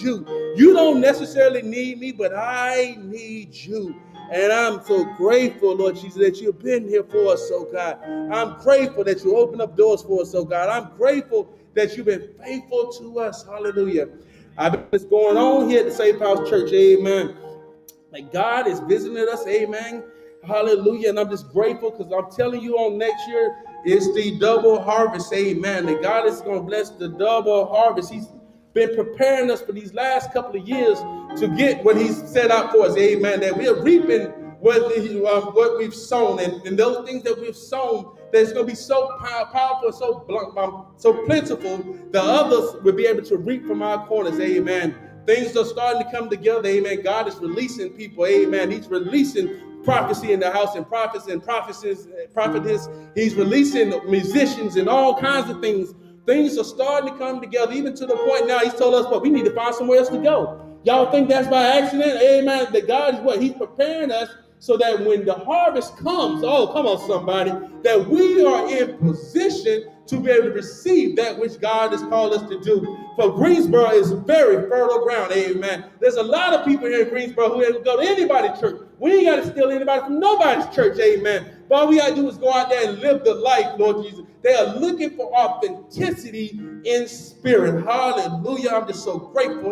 you. You don't necessarily need me, but I need you. And I'm so grateful, Lord Jesus, that you've been here for us, oh God. I'm grateful that you open up doors for us, oh God. I'm grateful that you've been faithful to us. Hallelujah. I've been what's going on here at the Safe House Church. Amen. Like God is visiting us. Amen. Hallelujah. And I'm just grateful because I'm telling you on next year, it's the double harvest. Amen. That God is going to bless the double harvest. He's been preparing us for these last couple of years to get what he's set out for us. Amen. That we are reaping what we've sown. And those things that we've sown, that's going to be so powerful, so plentiful, that others will be able to reap from our corners. Amen. Things are starting to come together. Amen. God is releasing people. Amen. He's releasing prophecy in the house and prophets and prophetess. He's releasing musicians and all kinds of things. Things are starting to come together, even to the point now he's told us, we need to find somewhere else to go. Y'all think that's by accident? Amen. That God is he's preparing us so that when the harvest comes, oh, come on, somebody, that we are in position to be able to receive that which God has called us to do. For Greensboro is very fertile ground, amen. There's a lot of people here in Greensboro who ain't go to anybody's church. We ain't got to steal anybody from nobody's church, amen. But all we got to do is go out there and live the life, Lord Jesus. They are looking for authenticity in spirit. Hallelujah. I'm just so grateful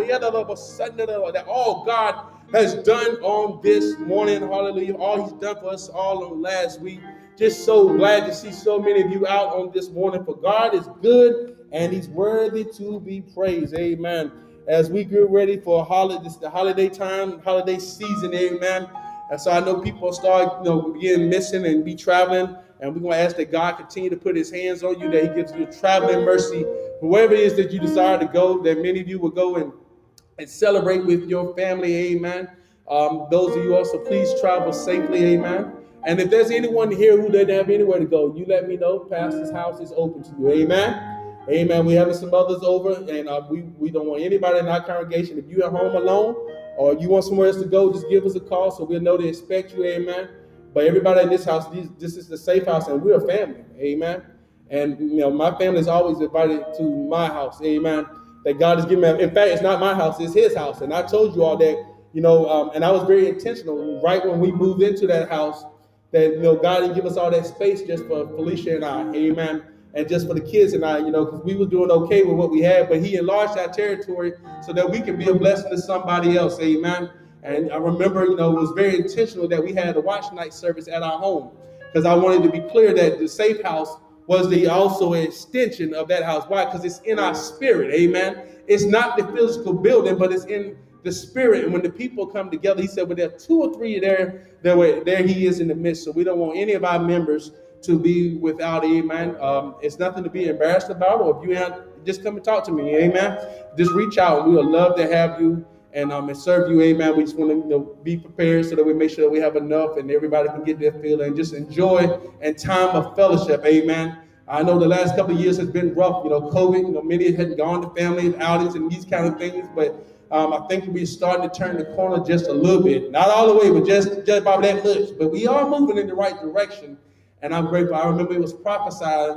that all God has done on this morning. Hallelujah. All he's done for us all on last week. Just so glad to see so many of you out on this morning. For God is good and he's worthy to be praised. Amen. As we get ready for the holiday time, holiday season. Amen. And so I know people start, getting missing and be traveling. And we're going to ask that God continue to put his hands on you, that he gives you traveling mercy. Wherever it is that you desire to go, that many of you will go and celebrate with your family. Amen. Those of you also, please travel safely. Amen. And if there's anyone here who doesn't have anywhere to go, you let me know. Pastor's house is open to you. Amen. Amen. We're having some others over, and we don't want anybody in our congregation. If you're at home alone or you want somewhere else to go, just give us a call so we'll know to expect you. Amen. But everybody in this house, this is the safe house, and we're a family. Amen. And, my family is always invited to my house. Amen. That God has given me. In fact, it's not my house, it's his house. And I told you all that, and I was very intentional right when we moved into that house that, God didn't give us all that space just for Felicia and I. Amen. And just for the kids and I, because we were doing okay with what we had, but he enlarged our territory so that we can be a blessing to somebody else. Amen. And I remember, it was very intentional that we had a watch night service at our home because I wanted to be clear that the safe house was also an extension of that house. Why? Because it's in our spirit. Amen. It's not the physical building, but it's in the spirit. And when the people come together, he said, well, there are 2 or 3 there he is in the midst. So we don't want any of our members to be without. Amen. It's nothing to be embarrassed about, or if you have, just come and talk to me. Amen. Just reach out. We would love to have you and serve you. Amen. We just want to be prepared so that we make sure that we have enough and everybody can get their fill and just enjoy and time of fellowship. Amen. I know the last couple of years has been rough. COVID, many had gone to family outings and these kind of things, but I think we're starting to turn the corner just a little bit. Not all the way, but just about that much. But we are moving in the right direction. And I'm grateful. I remember it was prophesied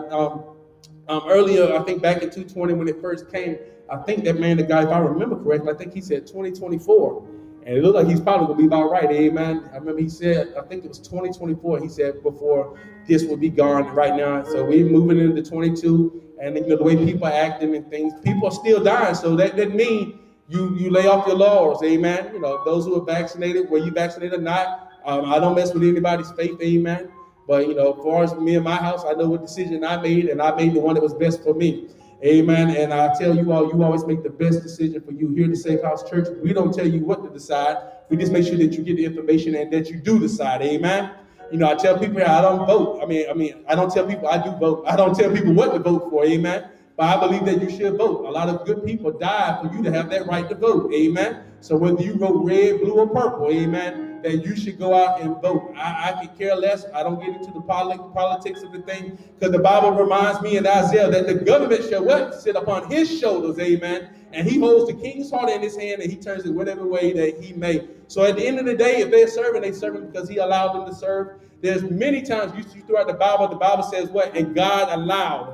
earlier, I think back in 2020 when it first came. I think that man, the guy, if I remember correctly, I think he said 2024. And it looked like he's probably going to be about right. Amen. I remember he said, I think it was 2024. He said before this will be gone right now. So we're moving into 22. And the way people are acting and things, people are still dying. So that doesn't mean you lay off your laurels. Amen. Those who are vaccinated, whether you vaccinated or not, I don't mess with anybody's faith. Amen. But, as far as me and my house, I know what decision I made, and I made the one that was best for me. Amen. And I tell you all, you always make the best decision for you here at the Safe House Church. We don't tell you what to decide. We just make sure that you get the information and that you do decide. Amen. I tell people I don't vote. I don't tell people I do vote. I don't tell people what to vote for. Amen. But I believe that you should vote. A lot of good people died for you to have that right to vote. Amen. So whether you vote red, blue, or purple, amen, then you should go out and vote. I could care less. I don't get into the politics of the thing, because the Bible reminds me in Isaiah that the government shall what? Sit upon his shoulders, amen. And he holds the king's heart in his hand, and he turns it whatever way that he may. So at the end of the day, if they're serving, they serve him because he allowed them to serve. There's many times you see throughout the Bible says what? And God allowed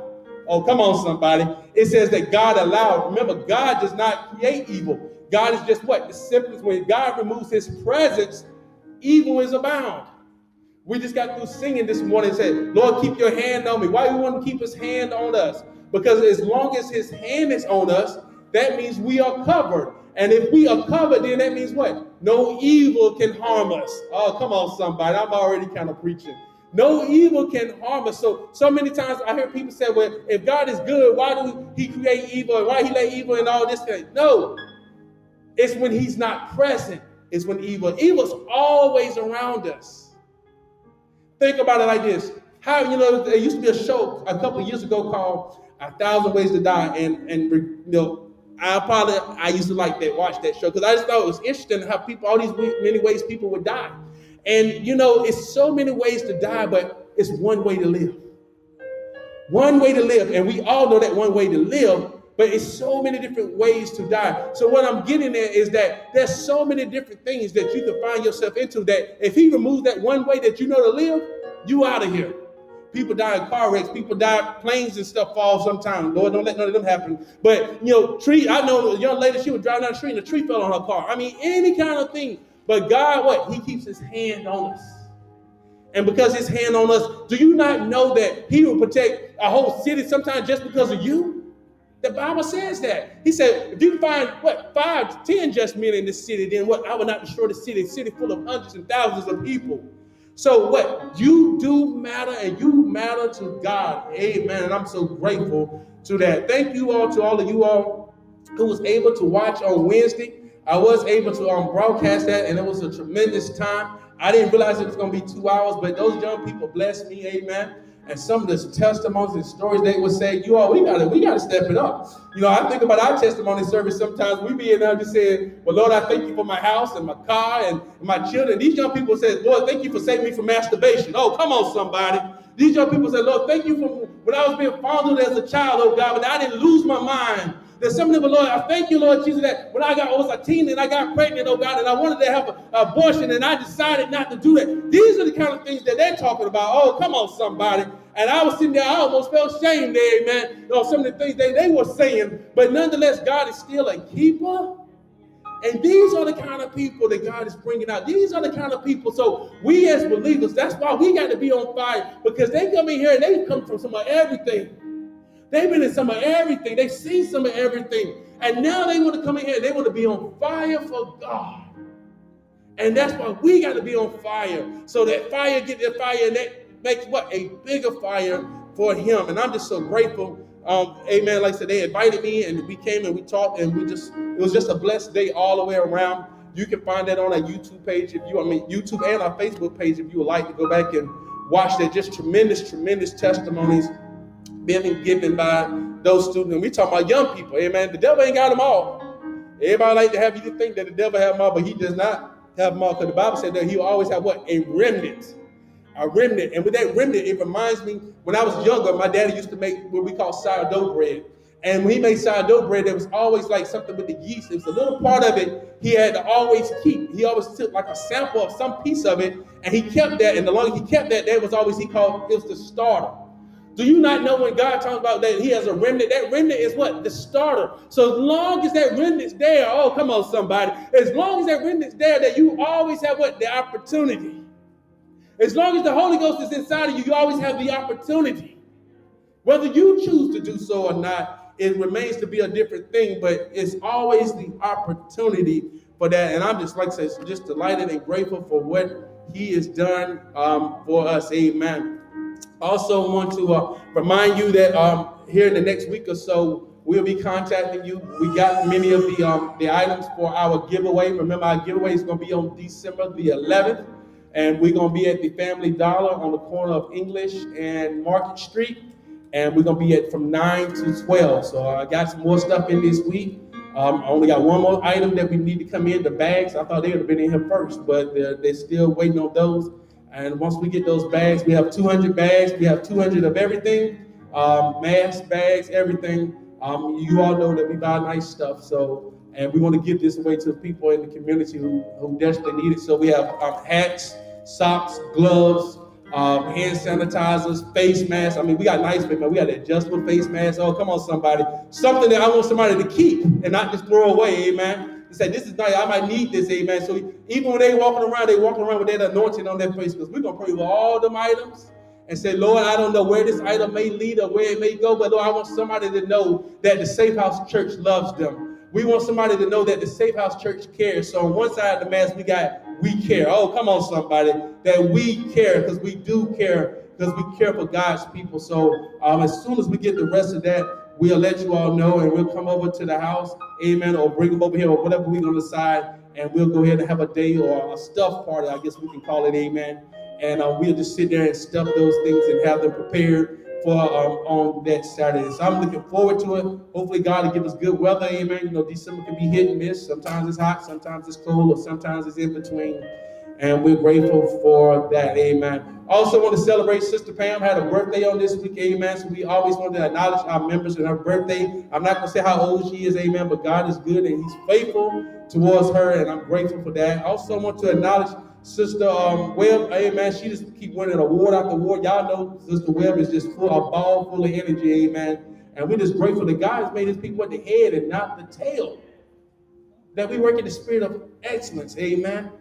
Oh, come on, somebody. It says that God allowed. Remember, God does not create evil. God is just what? The simplest when God removes his presence, evil is abound. We just got through singing this morning and said, Lord, keep your hand on me. Why do you want to keep his hand on us? Because as long as his hand is on us, that means we are covered. And if we are covered, then that means what? No evil can harm us. Oh, come on, somebody. I'm already kind of preaching. No evil can harm us. So many times I hear people say, well, if God is good, why do he create evil? And why he let evil and all this thing? No, it's when he's not present. It's when evil's always around us. Think about it like this. How, there used to be a show a couple of years ago called 1,000 Ways to Die. And I used to like that, watch that show, because I just thought it was interesting how all these many ways people would die. And, it's so many ways to die, but it's one way to live. One way to live. And we all know that one way to live, but it's so many different ways to die. So what I'm getting at is that there's so many different things that you can find yourself into that if he removes that one way that you know to live, you out of here. People die in car wrecks. People die, planes and stuff fall sometimes. Lord, don't let none of them happen. But, I know a young lady, she was driving down the street and a tree fell on her car. I mean, any kind of thing. But God, what? He keeps his hand on us. And because his hand on us, do you not know that he will protect a whole city sometimes just because of you? The Bible says that. He said, if you find, 5 to 10 just men in this city, then what? I will not destroy the city full of hundreds and thousands of people. So what? You do matter, and you matter to God. Amen. And I'm so grateful to that. Thank you all to all of you all who was able to watch on Wednesday. I was able to broadcast that, and it was a tremendous time. I didn't realize it was going to be 2 hours, but those young people blessed me, amen. And some of the testimonies and stories they would say, we gotta step it up. I think about our testimony service sometimes. We be in there just saying, well, Lord, I thank you for my house and my car and my children. These young people said, Lord, thank you for saving me from masturbation. Oh, come on, somebody. These young people said, Lord, thank you for when I was being fondled as a child, oh God, but I didn't lose my mind. There's some of them, Lord, I thank you, Lord Jesus, that when I was a teen and I got pregnant, oh God, and I wanted to have an abortion and I decided not to do that. These are the kind of things that they're talking about. Oh, come on, somebody. And I was sitting there, I almost felt shame there, man. Some of the things they were saying. But nonetheless, God is still a keeper. And these are the kind of people that God is bringing out. These are the kind of people. So we as believers, that's why we got to be on fire, because they come in here and they come from some of everything. They've been in some of everything. They've seen some of everything. And now they want to come in here and they want to be on fire for God. And that's why we got to be on fire. So that fire get their fire, and that makes a bigger fire for him. And I'm just so grateful. Amen. Like I said, they invited me and we came and we talked, and it was just a blessed day all the way around. You can find that on our YouTube page YouTube and our Facebook page if you would like to go back and watch that. Just tremendous, tremendous testimonies being given by those students. And we talking about young people. Amen. The devil ain't got them all. Everybody like to have you to think that the devil have them all, but he does not have them all, because the Bible said that he will always have what? A remnant. A remnant. And with that remnant, it reminds me, when I was younger, my daddy used to make what we call sourdough bread. And when he made sourdough bread, there was always like something with the yeast. It was a little part of it he had to always keep. He always took like a sample of some piece of it, and he kept that. And the longer he kept that, that was always it was the starter. Do you not know when God talks about that he has a remnant? That remnant is what? The starter. So as long as that remnant's there, oh, come on, somebody. As long as that remnant's there, that you always have what? The opportunity. As long as the Holy Ghost is inside of you, you always have the opportunity. Whether you choose to do so or not, it remains to be a different thing, but it's always the opportunity for that. And I'm just, like I said, just delighted and grateful for what he has done for us. Amen. Also want to remind you that here in the next week or so, we'll be contacting you. We got many of the items for our giveaway. Remember, our giveaway is going to be on December the 11th. And we're going to be at the Family Dollar on the corner of English and Market Street. And we're going to be from 9 to 12. So I got some more stuff in this week. I only got one more item that we need to come in, the bags. I thought they would have been in here first, but they're still waiting on those. And once we get those bags, we have 200 bags. We have 200 of everything, masks, bags, everything. You all know that we buy nice stuff. And we want to give this away to people in the community who desperately need it. So we have hats, socks, gloves, hand sanitizers, face masks. I mean, we got nice face masks. We got adjustable face masks. Oh, come on, somebody. Something that I want somebody to keep and not just throw away, amen. They say, this is nice. I might need this, amen. So even when they walking around with that anointing on their face, because we're going to pray over all them items and say, Lord, I don't know where this item may lead or where it may go, but Lord, I want somebody to know that the Safe House Church loves them. We want somebody to know that the Safe House Church cares. So on one side of the mask, we care. Oh, come on, somebody. That we care, because we do care, because we care for God's people. So as soon as we get the rest of that, we'll let you all know, and we'll come over to the house, amen, or bring them over here, or whatever we're going to decide, and we'll go ahead and have a day or a stuff party, I guess we can call it, amen. And we'll just sit there and stuff those things and have them prepared for on that Saturday. So I'm looking forward to it. Hopefully God will give us good weather, amen. You know, December can be hit and miss. Sometimes it's hot, sometimes it's cold, or sometimes it's in between. And we're grateful for that, amen. Also want to celebrate Sister Pam had a birthday on this week, amen. So we always want to acknowledge our members and her birthday. I'm not going to say how old she is, amen, but God is good and he's faithful towards her, and I'm grateful for that. I also want to acknowledge Sister Webb, amen. She just keep winning award after award. Y'all know Sister Webb is just a ball full of energy, amen. And we're just grateful that God has made his people at the head and not the tail. That we work in the spirit of excellence, amen.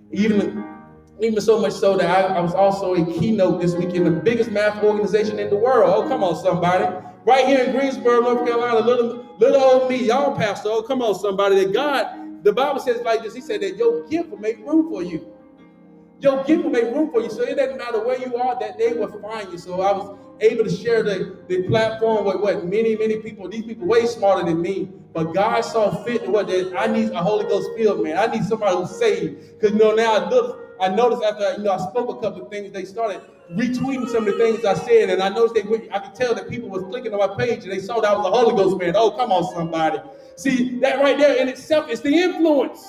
Even so much so that I was also a keynote this week in the biggest math organization in the world. Oh, come on, somebody. Right here in Greensboro, North Carolina, little old me, y'all pastor. Oh, come on, somebody. That God, the Bible says like this. He said that your gift will make room for you. Your gift will make room for you. So it doesn't matter where you are, that they will find you. So I was able to share the platform with many people. These people way smarter than me. But God saw fit that I need a Holy Ghost filled man. I need somebody who's saved. Because now I noticed after I spoke a couple of things, they started retweeting some of the things I said, and I noticed I could tell that people was clicking on my page and they saw that I was a Holy Ghost man. Oh, come on, somebody. See, that right there in itself is the influence.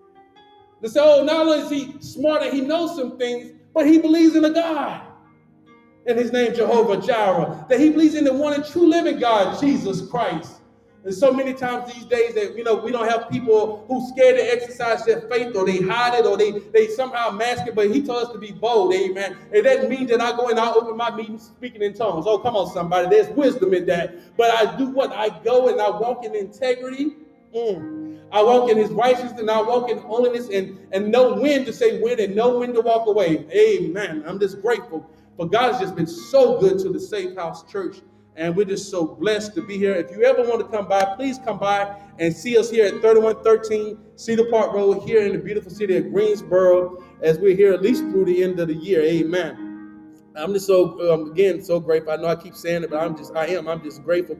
So not only is he smart and he knows some things, but he believes in a God. And his name Jehovah Jireh. That he believes in the one and true living God, Jesus Christ. And so many times these days that we don't have people who scared to exercise their faith, or they hide it, or they somehow mask it, but he told us to be bold, amen. It doesn't mean that I go and I open my meetings speaking in tongues. Oh, come on, somebody. There's wisdom in that. But I do what? I go and I walk in integrity. I walk in his righteousness, and I walk in holiness, and know when to say when and know when to walk away. Amen. I'm just grateful. But God has just been so good to the Safe House Church, and we're just so blessed to be here. If you ever want to come by, please come by and see us here at 3113 Cedar Park Road here in the beautiful city of Greensboro, as we're here at least through the end of the year. Amen. I'm just again, so grateful. I know I keep saying it, but I'm just grateful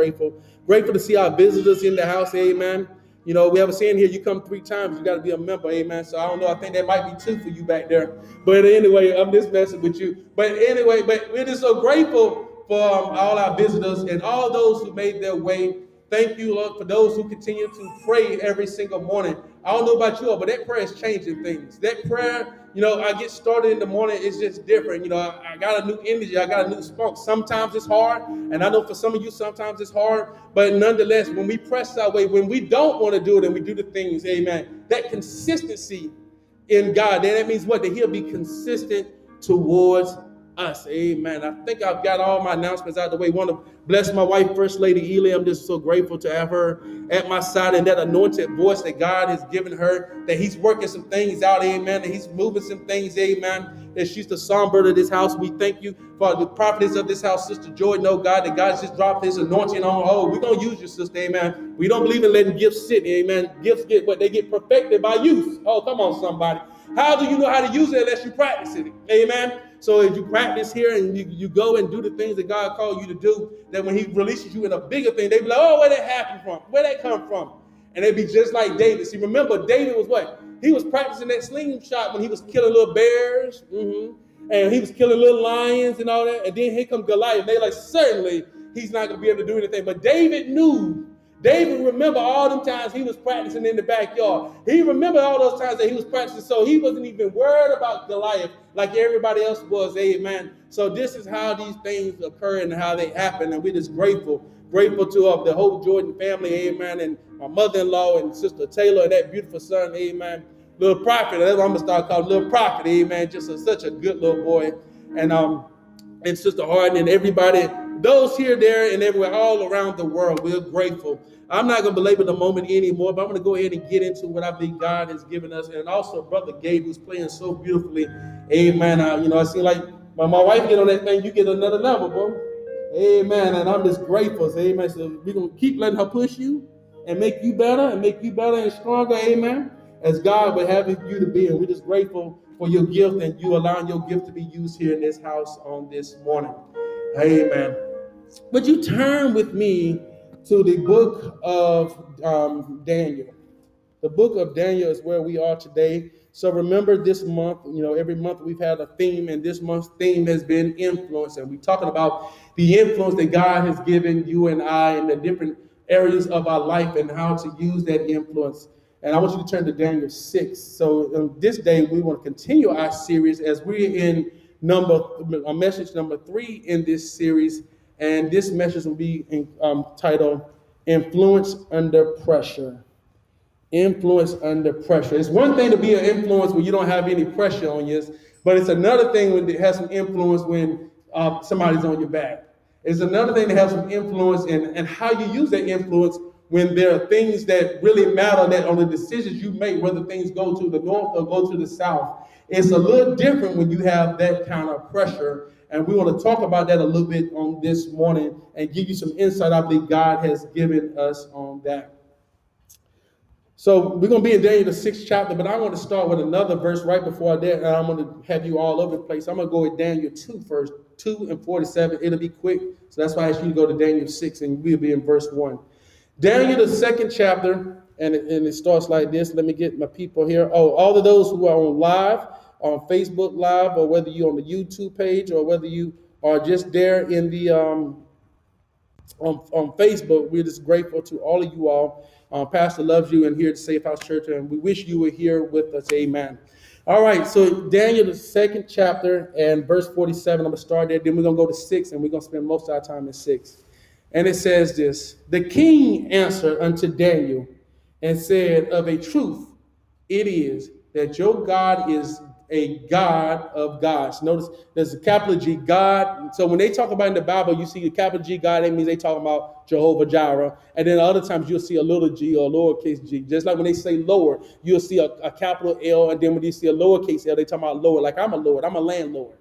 to see our visitors in the house. Amen. You know, we have a saying here, you come 3 times, you got to be a member. Amen. So I don't know. I think that might be 2 for you back there. But anyway, I'm just messing with you. But anyway, we're just so grateful for all our visitors and all those who made their way. Thank you, Lord, for those who continue to pray every single morning. I don't know about you all, but that prayer is changing things. That prayer, I get started in the morning, it's just different. I got a new energy, I got a new spark. Sometimes it's hard, and I know for some of you, sometimes it's hard, but nonetheless, when we press our way, when we don't want to do it and we do the things, amen, that consistency in God, then that means what? That he'll be consistent towards us. Amen. I think I've got all my announcements out of the way. Want to bless my wife, First Lady Ely. I'm just so grateful to have her at my side, and that anointed voice that God has given her, that he's working some things out. Amen. That he's moving some things. Amen. That she's the songbird of this house. We thank you for the prophetess of this house, Sister Jordan. Oh God, that God just dropped his anointing on. Oh, we're going to use your sister. Amen. We don't believe in letting gifts sit. Amen. Gifts they get perfected by use. Oh, come on, somebody. How do you know how to use it unless you practice it? Amen. So if you practice here and you go and do the things that God called you to do, that when he releases you in a bigger thing, they be like, oh, where that happen from? Where that come from? And they'd be just like David. See, remember, David was what? He was practicing that slingshot when he was killing little bears. And he was killing little lions and all that. And then here come Goliath. They like, certainly he's not going to be able to do anything. But David remember all them times he was practicing in the backyard. He remembered all those times that he was practicing, so he wasn't even worried about Goliath like everybody else was. Amen. So this is how these things occur and how they happen, and we're just grateful to the whole Jordan family. Amen. And my mother-in-law and Sister Taylor and that beautiful son. Amen. Little Prophet. That's what I'm going to start calling Little Prophet. Amen. Just such a good little boy. and Sister Harden and everybody, those here, there, and everywhere, all around the world. We're grateful. I'm not going to belabor the moment anymore, but I'm going to go ahead and get into what I believe God has given us. And also, Brother Gabe, who's playing so beautifully. Amen. I seem like when my wife get on that thing, you get another level, boy. Amen. And I'm just grateful. So, amen. So we're going to keep letting her push you and make you better and stronger. Amen. As God would have you to be. And we're just grateful for your gift and you allowing your gift to be used here in this house on this morning. Amen. Would you turn with me to the book of Daniel? The book of Daniel is where we are today. So remember this month, every month we've had a theme, and this month's theme has been influence. And we're talking about the influence that God has given you and I in the different areas of our life and how to use that influence. And I want you to turn to Daniel 6. So this day we want to continue our series as we're in message number 3 in this series. And this message will be titled Influence Under Pressure. Influence under pressure. It's one thing to be an influence when you don't have any pressure on you, but it's another thing when it has some influence when somebody's on your back. It's another thing to have some influence and how you use that influence when there are things that really matter that on the decisions you make, whether things go to the north or go to the south. It's a little different when you have that kind of pressure. And we want to talk about that a little bit on this morning and give you some insight I believe God has given us on that. So we're going to be in Daniel, the 6th chapter, but I want to start with another verse right before that, and I'm going to have you all over the place. I'm going to go with Daniel 2 first, 2 and 47. It'll be quick, so that's why I asked you to go to Daniel 6, and we'll be in verse 1. Daniel, the 2nd chapter, and it starts like this. Let me get my people here. Oh, all of those who are on live, on Facebook Live, or whether you're on the YouTube page, or whether you are just there in the on Facebook, we're just grateful to all of you all. Pastor loves you and here at Safe House Church, and we wish you were here with us. Amen. All right, so Daniel, the 2nd chapter and verse 47, I'm going to start there. Then we're going to go to 6, and we're going to spend most of our time in 6. And it says this: The king answered unto Daniel and said, Of a truth it is that your God is a God of gods. Notice there's a capital G, God. So when they talk about in the Bible, you see the capital G, God, that means they talk about Jehovah Jireh. And then other times you'll see a little g or a lowercase g. Just like when they say Lord, you'll see a capital L. And then when you see a lowercase L, they talk about Lord. Like I'm a Lord, I'm a landlord.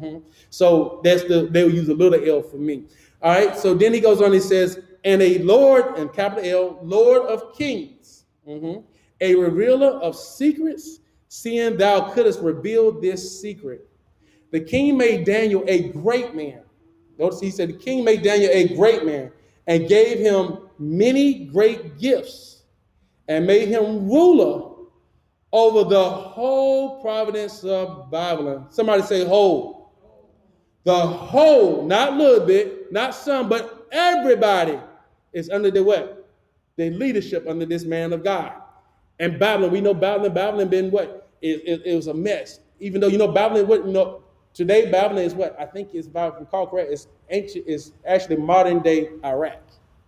So they'll use a little L for me. All right. So then he goes on, he says, and a Lord, and capital L, Lord of kings, a revealer of secrets, seeing thou couldst reveal this secret. The king made Daniel a great man. Notice he said the king made Daniel a great man and gave him many great gifts and made him ruler over the whole province of Babylon. Somebody say whole. The whole, not a little bit, not some, but everybody is under the what? The leadership under this man of God. And Babylon, we know Babylon been what? It was a mess. Even though, Babylon, today Babylon is what? I think it's, if I recall correct, it's actually modern day Iraq.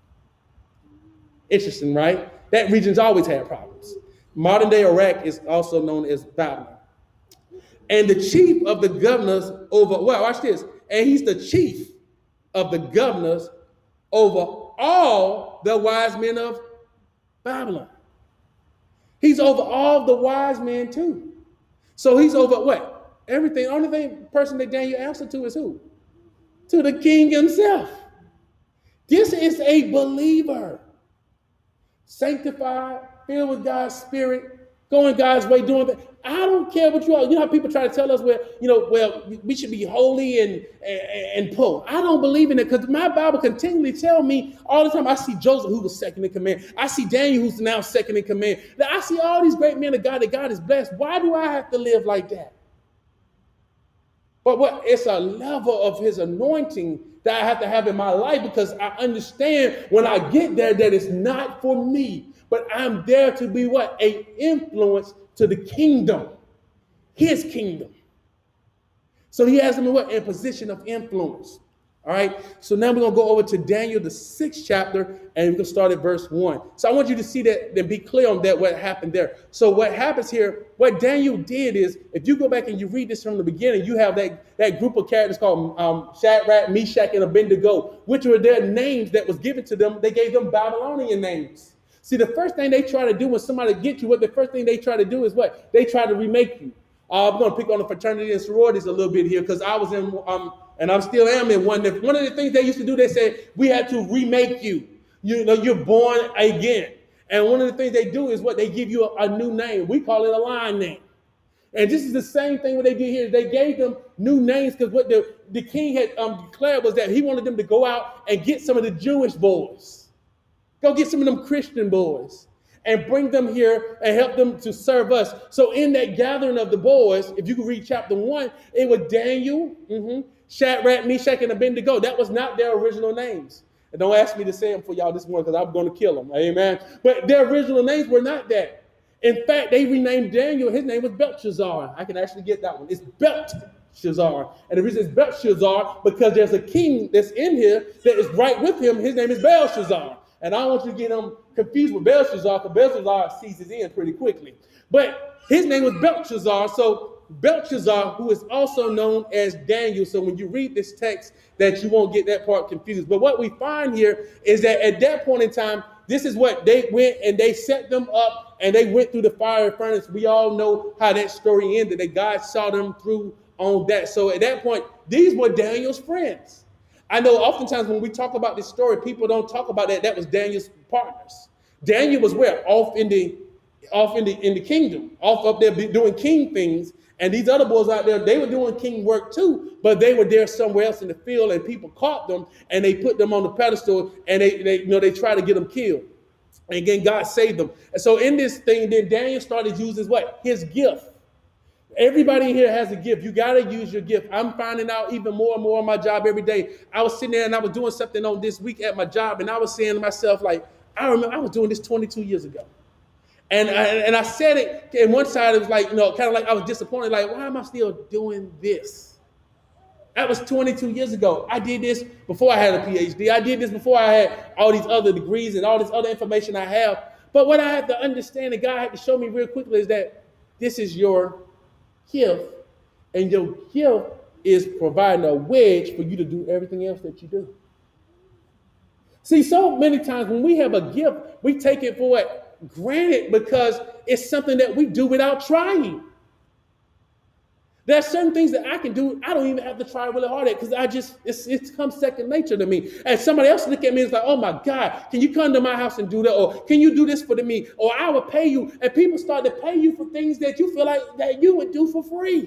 Interesting, right? That region's always had problems. Modern day Iraq is also known as Babylon. And the chief of the governors over, watch this. And he's the chief of the governors over all the wise men of Babylon. He's over all the wise men too. So he's over what? Everything. Only person that Daniel answered to is who? To the king himself. This is a believer. Sanctified, filled with God's spirit, going God's way, doing that. I don't care what you are. You know how people try to tell us we should be holy and poor. I don't believe in it because my Bible continually tell me all the time. I see Joseph, who was second in command. I see Daniel, who's now second in command. I see all these great men of God that God has blessed. Why do I have to live like that? But it's a level of his anointing that I have to have in my life because I understand when I get there that it's not for me, but I'm there to be what? An influence to the kingdom, his kingdom. So he has him in what? In a position of influence. All right, so now we're going to go over to Daniel, the 6th chapter, and we're going to start at verse 1. So I want you to see that and be clear on that, what happened there. So what happens here, what Daniel did is, if you go back and you read this from the beginning, you have that group of characters called Shadrach, Meshach, and Abednego, which were their names that was given to them. They gave them Babylonian names. See, the first thing they try to do when somebody gets you, the first thing they try to do is what? They try to remake you. I'm going to pick on the fraternity and sororities a little bit here because I was in, and I still am in one. One of the things they used to do, they said, we had to remake you. You know, you're born again. And one of the things they do is what? They give you a new name. We call it a line name. And this is the same thing what they did here. They gave them new names because what the king had declared was that he wanted them to go out and get some of the Jewish boys. Go get some of them Christian boys and bring them here and help them to serve us. So in that gathering of the boys, if you can read chapter 1, it was Daniel, Shadrach, Meshach, and Abednego. That was not their original names. And don't ask me to say them for y'all this morning because I'm going to kill them. Amen. But their original names were not that. In fact, they renamed Daniel. His name was Belshazzar. I can actually get that one. It's Belshazzar. And the reason it's Belshazzar because there's a king that's in here that is right with him. His name is Belshazzar. And I don't want you to get them confused with Belshazzar, because Belshazzar seizes in pretty quickly. But his name was Belshazzar. So Belshazzar, who is also known as Daniel. So when you read this text, that you won't get that part confused. But what we find here is that at that point in time, this is what they went and they set them up and they went through the fire furnace. We all know how that story ended, that God saw them through on that. So at that point, these were Daniel's friends. I know oftentimes when we talk about this story, people don't talk about that. That was Daniel's partners. Daniel was where? Off in the kingdom, off up there doing king things. And these other boys out there, they were doing king work too, but they were there somewhere else in the field, and people caught them and they put them on the pedestal and they try to get them killed. And again, God saved them. And so in this thing, then Daniel started using what? His gift. Everybody here has a gift. You got to use your gift. I'm finding out even more and more on my job every day. I was sitting there and I was doing something on this week at my job, and I was saying to myself, like, I remember I was doing this 22 years ago. And I said it, and one side it was like, kind of like I was disappointed, like, why am I still doing this? That was 22 years ago. I did this before I had a PhD. I did this before I had all these other degrees and all this other information I have. But what I had to understand, and God had to show me real quickly, is that this is your gift, and your gift is providing a wedge for you to do everything else that you do. See, so many times when we have a gift, we take it for granted because it's something that we do without trying. There are certain things that I can do, I don't even have to try really hard at because it comes second nature to me. And somebody else look at me and is like, oh my God, can you come to my house and do that? Or can you do this for me? Or I will pay you. And people start to pay you for things that you feel like that you would do for free.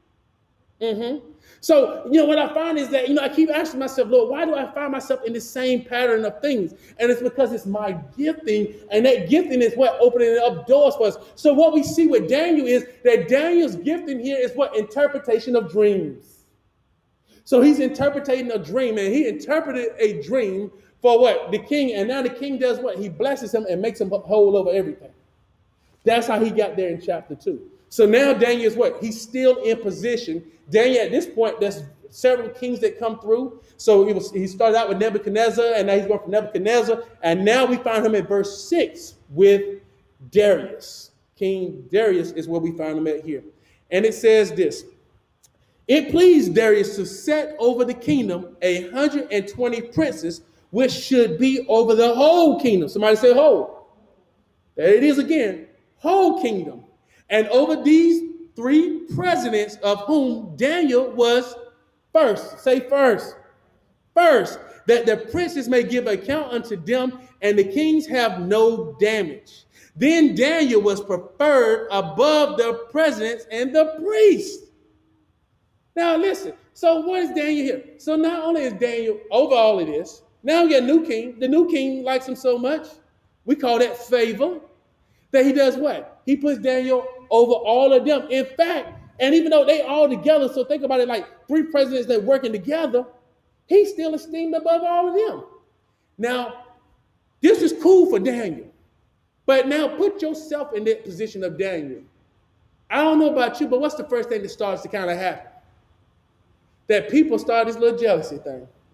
So, what I find is that, I keep asking myself, Lord, why do I find myself in the same pattern of things? And it's because it's my gifting, and that gifting is what opening up doors for us. So what we see with Daniel is that Daniel's gifting here is what? Interpretation of dreams. So he's interpreting a dream, and he interpreted a dream for what? The king, and now the king does what? He blesses him and makes him whole over everything. That's how he got there in chapter 2. So now Daniel is what? He's still in position. Daniel, at this point, there's several kings that come through. So he started out with Nebuchadnezzar, and now he's going from Nebuchadnezzar. And now we find him in verse 6 with Darius. King Darius is where we find him at here. And it says this. It pleased Darius to set over the kingdom 120 princes, which should be over the whole kingdom. Somebody say whole. There it is again. Whole kingdom. And over these 3 presidents, of whom Daniel was first. Say first. First, that the princes may give account unto them, and the kings have no damage. Then Daniel was preferred above the presidents and the priests. Now listen, so what is Daniel here? So not only is Daniel over all of this, now we got a new king. The new king likes him so much. We call that favor. That he does what? He puts Daniel over all of them. In fact, and even though they all together, so think about it like 3 presidents that working together, he's still esteemed above all of them. Now, this is cool for Daniel. But now put yourself in that position of Daniel. I don't know about you, but what's the first thing that starts to kind of happen? That people start this little jealousy thing.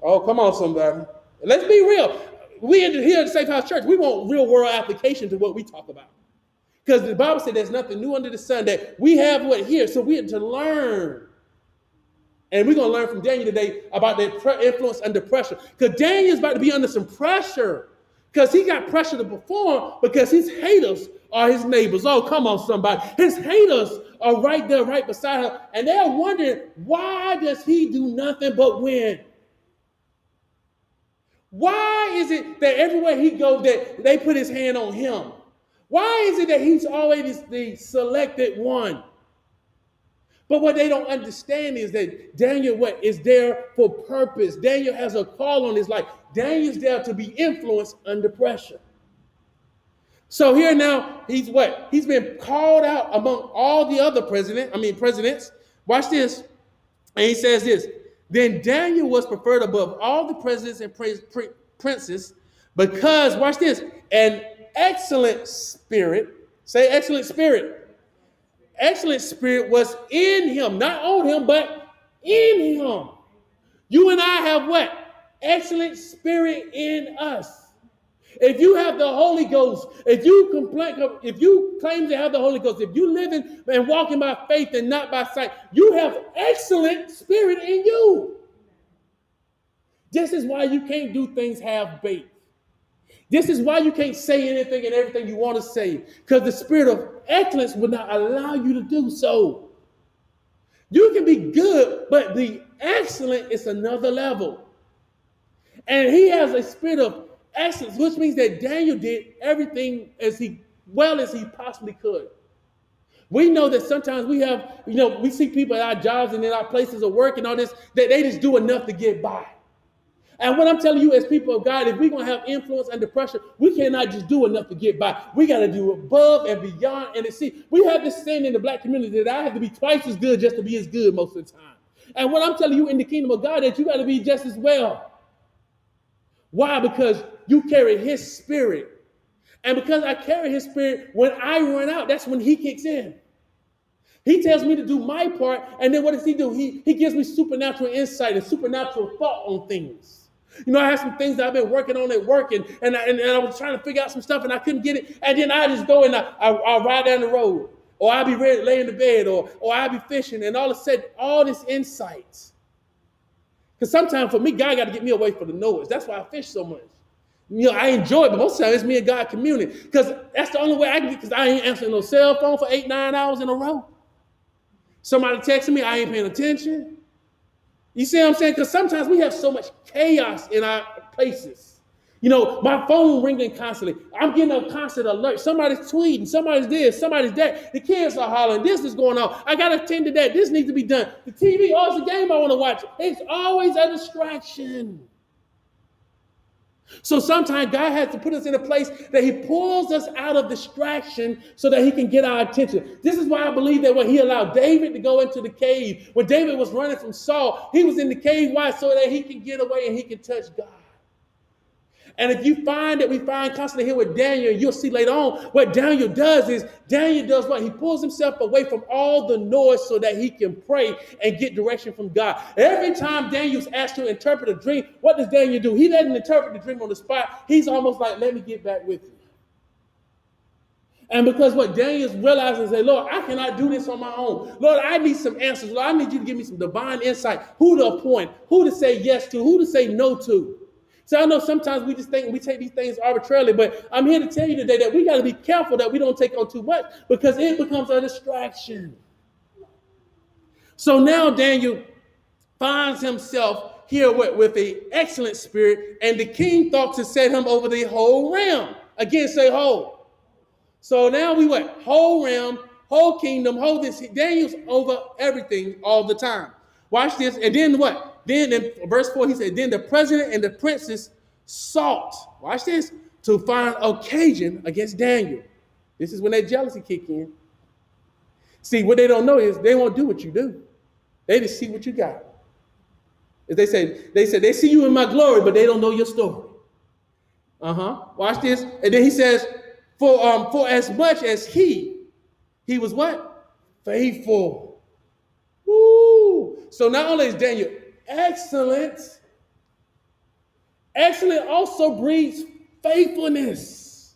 Oh, come on, somebody. Let's be real. We here at the Safe House Church, we want real world application to what we talk about. Because the Bible said there's nothing new under the sun, that we have what here. So we have to learn. And we're going to learn from Daniel today about the influence under pressure. Because Daniel's about to be under some pressure. Because he got pressure to perform because his haters are his neighbors. Oh, come on, somebody. His haters are right there, right beside him. And they're wondering, why does he do nothing but win? Why is it that everywhere he goes that they put his hand on him? Why is it that he's always the selected one? But what they don't understand is that Daniel is there for purpose. Daniel has a call on his life. Daniel's there to be influenced under pressure. So here now, he's what? He's been called out among all the other presidents. Watch this. And he says this. Then Daniel was preferred above all the presidents and princes because, watch this, an excellent spirit, say excellent spirit. Excellent spirit was in him, not on him, but in him. You and I have what? Excellent spirit in us. If you have the Holy Ghost, if you claim to have the Holy Ghost, if you live in and walking by faith and not by sight, you have excellent spirit in you. This is why you can't do things half-baked. This is why you can't say anything and everything you want to say, because the spirit of excellence will not allow you to do so. You can be good, but the excellent is another level. And he has a spirit of excellence, which means that Daniel did everything as he possibly could. We know that sometimes we see people at our jobs and in our places of work and all this, that they just do enough to get by. And what I'm telling you as people of God, if we're going to have influence under pressure, we cannot just do enough to get by. We got to do above and beyond. And we have this saying in the black community that I have to be twice as good just to be as good most of the time. And what I'm telling you in the kingdom of God, that you got to be just as well. Why? Because you carry his spirit. And because I carry his spirit, when I run out, that's when he kicks in. He tells me to do my part, and then what does he do? He gives me supernatural insight and supernatural thought on things. You know, I have some things that I've been working on at work, and I was trying to figure out some stuff, and I couldn't get it. And then I just go and I'll ride down the road, or I'll be ready to lay in the bed, or I'll be fishing, and all of a sudden, all this insight. Because sometimes for me, God got to get me away from the noise. That's why I fish so much. You know, I enjoy it, but most of the time it's me and God communing. Because that's the only way I can get, because I ain't answering no cell phone for 8-9 hours in a row. Somebody texting me, I ain't paying attention. You see what I'm saying? Because sometimes we have so much chaos in our places. You know, my phone ringing constantly. I'm getting a constant alert. Somebody's tweeting. Somebody's this. Somebody's that. The kids are hollering. This is going on. I got to attend to that. This needs to be done. The TV, oh, it's a game I want to watch. It's always a distraction. So sometimes God has to put us in a place that he pulls us out of distraction so that he can get our attention. This is why I believe that when he allowed David to go into the cave, when David was running from Saul, he was in the cave. Why? So that he can get away and he can touch God. And if you find that we find constantly here with Daniel, you'll see later on what Daniel does what? He pulls himself away from all the noise so that he can pray and get direction from God. Every time Daniel's asked to interpret a dream, what does Daniel do? He doesn't interpret the dream on the spot. He's almost like, let me get back with you. And because what Daniel's realizing is that, Lord, I cannot do this on my own. Lord, I need some answers. Lord, I need you to give me some divine insight. Who to appoint, who to say yes to, who to say no to. So I know sometimes we just think we take these things arbitrarily, but I'm here to tell you today that we got to be careful that we don't take on too much, because it becomes a distraction. So now Daniel finds himself here with an excellent spirit, and the king thought to set him over the whole realm. Again, say whole. So now we what? Whole realm, whole kingdom, whole this. Daniel's over everything all the time. Watch this. And then what? Then in verse 4, he said, then the president and the princes sought, watch this, to find occasion against Daniel. This is when that jealousy kick in. See, what they don't know is they won't do what you do. They just see what you got. As they said, they see you in my glory, but they don't know your story. Watch this. And then he says, for as much as he was what? Faithful. Woo! So not only is Daniel excellent, Excellence also breeds faithfulness.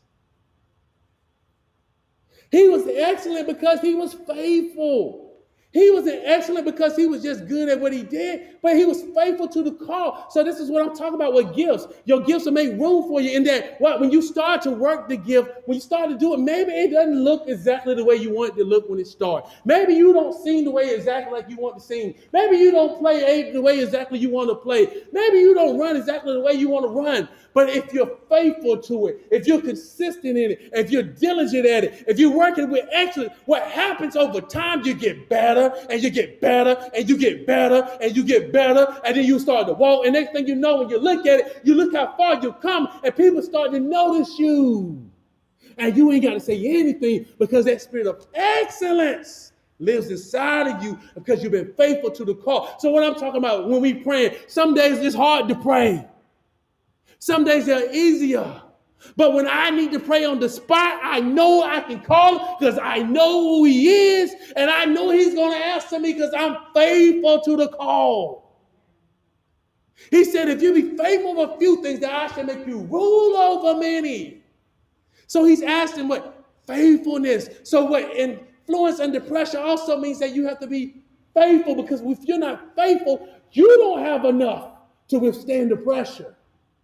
He was excellent because he was faithful. He wasn't excellent because he was just good at what he did, but he was faithful to the call. So this is what I'm talking about with gifts. Your gifts will make room for you in that when you start to work the gift, when you start to do it, maybe it doesn't look exactly the way you want it to look when it starts. Maybe you don't sing the way exactly like you want to sing. Maybe you don't play the way exactly you want to play. Maybe you don't run exactly the way you want to run. But if you're faithful to it, if you're consistent in it, if you're diligent at it, if you're working with excellence, what happens over time, you get better and you get better and you get better and you get better. And then you start to walk. And next thing you know, when you look at it, you look how far you've come and people start to notice you. And you ain't got to say anything because that spirit of excellence lives inside of you because you've been faithful to the call. So what I'm talking about when we pray, some days it's hard to pray. Some days they're easier. But when I need to pray on the spot, I know I can call him because I know who he is. And I know he's going to answer me because I'm faithful to the call. He said, if you be faithful with a few things, that I shall make you rule over many. So he's asking what? Faithfulness. So what? Influence under pressure also means that you have to be faithful because if you're not faithful, you don't have enough to withstand the pressure.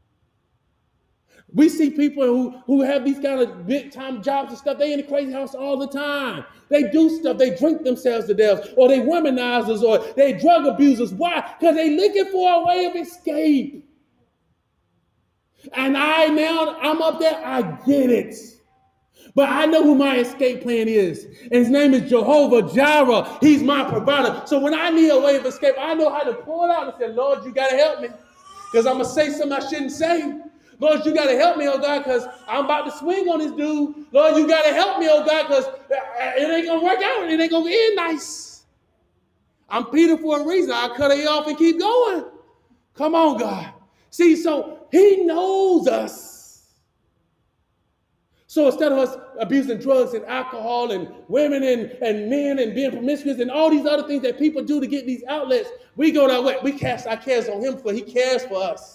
We see people who have these kind of big-time jobs and stuff. They in the crazy house all the time. They do stuff. They drink themselves to death, or they womanizers, or they drug abusers. Why? Because they looking for a way of escape. And I'm up there. I get it. But I know who my escape plan is. And his name is Jehovah Jireh. He's my provider. So when I need a way of escape, I know how to pull it out and say, Lord, you got to help me. Because I'm going to say something I shouldn't say. Lord, you got to help me, oh God, because I'm about to swing on this dude. Lord, you got to help me, oh God, because it ain't going to work out. It ain't going to end nice. I'm Peter for a reason. I'll cut it off and keep going. Come on, God. See, so he knows us. So instead of us abusing drugs and alcohol and women and men and being promiscuous and all these other things that people do to get these outlets, we go that way. We cast our cares on him for he cares for us.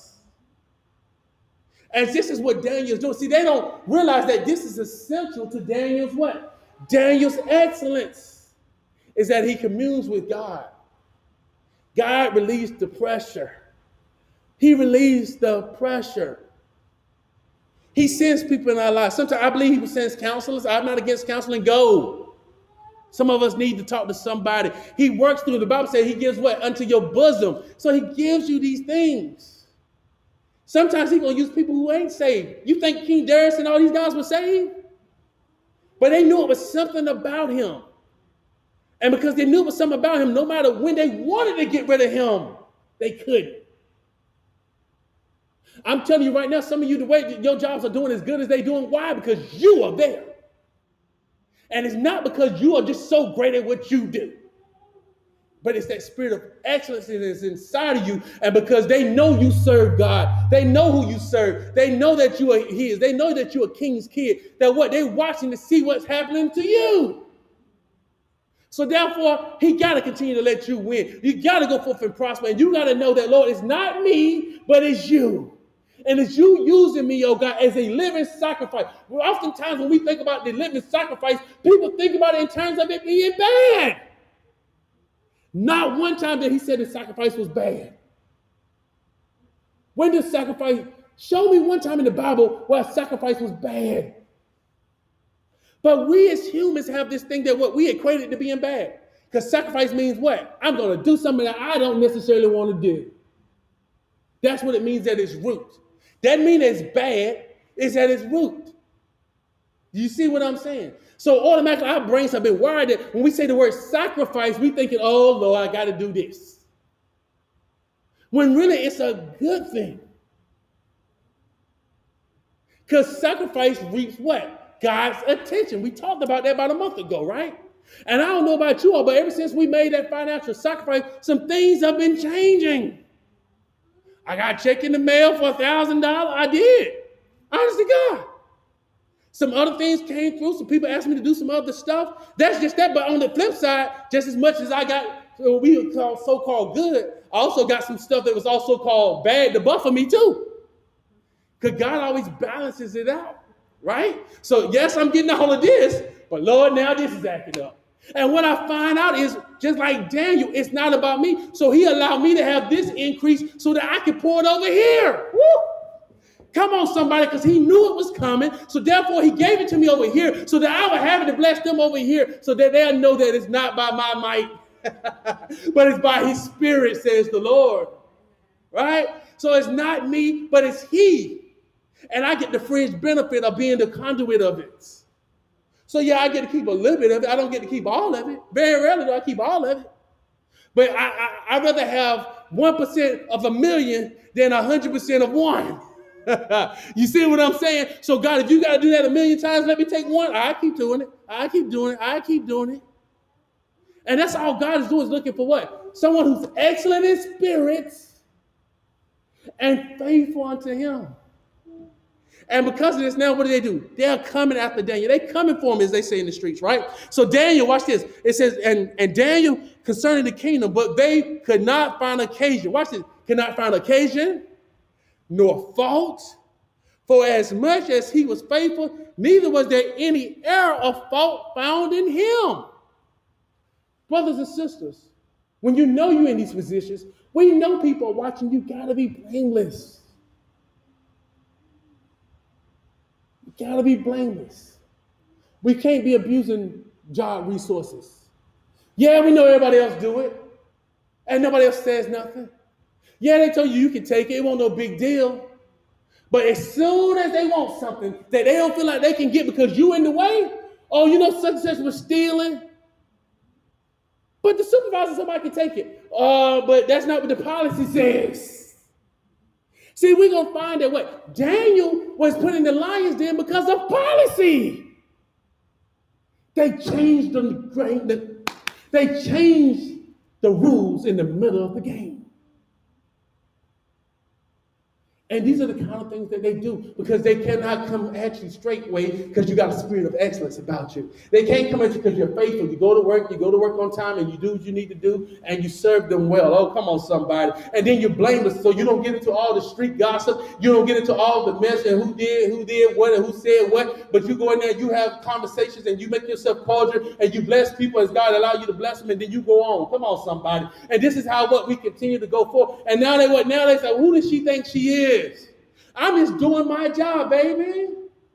And this is what Daniel's doing. See, they don't realize that this is essential to Daniel's what? Daniel's excellence is that he communes with God. God relieves the pressure. He relieves the pressure. He sends people in our lives. Sometimes I believe he sends counselors. I'm not against counseling. Go. Some of us need to talk to somebody. He works through. The Bible says he gives what? Unto your bosom. So he gives you these things. Sometimes he's going to use people who ain't saved. You think King Darius and all these guys were saved? But they knew it was something about him. And because they knew it was something about him, no matter when they wanted to get rid of him, they couldn't. I'm telling you right now, some of you, the way your jobs are doing as good as they're doing. Why? Because you are there. And it's not because you are just so great at what you do. But it's that spirit of excellence that is inside of you. And because they know you serve God, they know who you serve. They know that you are his. They know that you're a king's kid. That what they're watching to see what's happening to you. So therefore, he got to continue to let you win. You got to go forth and prosper. And you got to know that, Lord, it's not me, but it's you. And it's you using me, oh God, as a living sacrifice. Well, oftentimes when we think about the living sacrifice, people think about it in terms of it being bad. Not one time that he said the sacrifice was bad. When did sacrifice, show me one time in the Bible where sacrifice was bad. But we as humans have this thing that what we equate it to being bad. Because sacrifice means what? I'm going to do something that I don't necessarily want to do. That's what it means at its root. That means it's bad, it's at its root. You see what I'm saying? So automatically our brains have been wired that when we say the word sacrifice, we thinking, oh Lord, I got to do this. When really it's a good thing. Because sacrifice reaps what? God's attention. We talked about that about a month ago, right? And I don't know about you all, but ever since we made that financial sacrifice, some things have been changing. I got a check in the mail for $1,000. I did. Honest to God. Some other things came through. Some people asked me to do some other stuff. That's just that. But on the flip side, just as much as I got what we would call so-called good, I also got some stuff that was also called bad to buffer me too. Because God always balances it out, right? So yes, I'm getting all of this, but Lord, now this is acting up. And what I find out is just like Daniel, it's not about me. So he allowed me to have this increase so that I could pour it over here. Woo! Come on, somebody, because he knew it was coming. So therefore, he gave it to me over here so that I would have it to bless them over here so that they'll know that it's not by my might, but it's by his spirit, says the Lord. Right? So it's not me, but it's he. And I get the fringe benefit of being the conduit of it. So yeah, I get to keep a little bit of it. I don't get to keep all of it. Very rarely do I keep all of it. But I'd rather have 1% of a million than 100% of one. You see what I'm saying? So God, if you got to do that a million times, let me take one. I keep doing it. I keep doing it. I keep doing it. And that's all God is doing, is looking for what? Someone who's excellent in spirit and faithful unto him. And because of this, now what do? They're coming after Daniel. They're coming for him, as they say in the streets, right? So Daniel, watch this. It says, and Daniel concerning the kingdom, but they could not find occasion. Watch this. Could not find occasion, nor fault. For as much as he was faithful, neither was there any error of fault found in him. Brothers and sisters, when you know you're in these positions, when you know people are watching, you got to be blameless. Gotta be blameless. We can't be abusing job resources. Yeah, we know everybody else do it, and nobody else says nothing. Yeah, they tell you can take it, it won't no big deal. But as soon as they want something that they don't feel like they can get because you in the way, oh, you know, such and such was stealing. But the supervisor, somebody can take it. But that's not what the policy says. See, we're going to find that what? Daniel was put in the lion's den because of policy. They changed they changed the rules in the middle of the game. And these are the kind of things that they do because they cannot come at you straightway because you got a spirit of excellence about you. They can't come at you because you're faithful. You go to work on time, and you do what you need to do, and you serve them well. Oh, come on, somebody. And then you're blameless, so you don't get into all the street gossip. You don't get into all the mess and who did what, and who said what. But you go in there, and you have conversations, and you make yourself cordial, and you bless people as God allows you to bless them, and then you go on. Come on, somebody. And this is how we continue to go forward. And now they say, who does she think she is? I'm just doing my job, baby.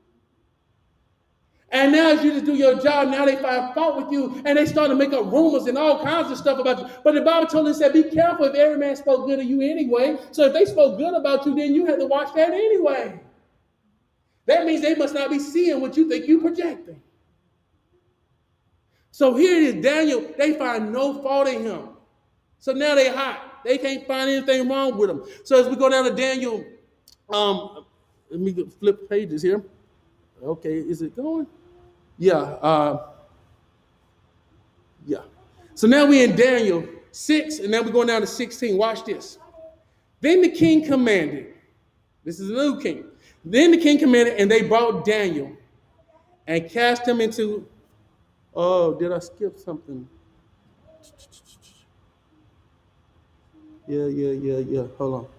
And now as you just do your job, now they find fault with you, and they start to make up rumors and all kinds of stuff about you. But the Bible told us that be careful if every man spoke good of you anyway. So if they spoke good about you, then you have to watch that anyway. That means they must not be seeing what you think you're projecting. So here it is, Daniel, they find no fault in him. So now they're hot. They can't find anything wrong with him. So as we go down to Daniel, let me flip pages here. Okay, is it going? Yeah. So now we're in Daniel 6, and now we're going down to 16. Watch this. Then the king commanded. This is a new king. Then the king commanded, and they brought Daniel and cast him into. Oh, did I skip something? Yeah. Hold on.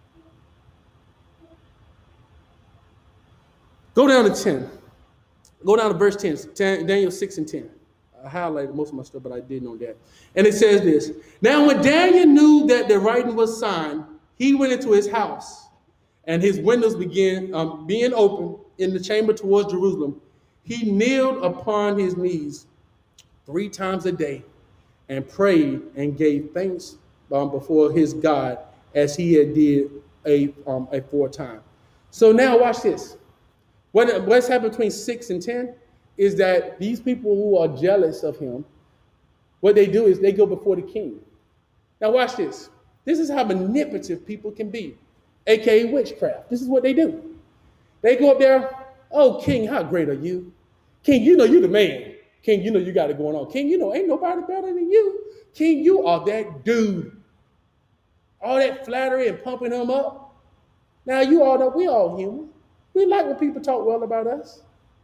Go down to 10. Go down to verse 10, Daniel 6 and 10. I highlighted most of my stuff, but I didn't know that. And it says this. Now when Daniel knew that the writing was signed, he went into his house, and his windows began being open in the chamber towards Jerusalem. He kneeled upon his knees 3 times a day and prayed and gave thanks before his God as he had did aforetime. So now watch this. What's happened between 6 and 10 is that these people who are jealous of him, what they do is they go before the king. Now watch this. This is how manipulative people can be, aka witchcraft. This is what they do. They go up there, oh, king, how great are you? King, you know you the man. King, you know you got it going on. King, you know ain't nobody better than you. King, you are that dude. All that flattery and pumping him up. Now we all human. We like when people talk well about us.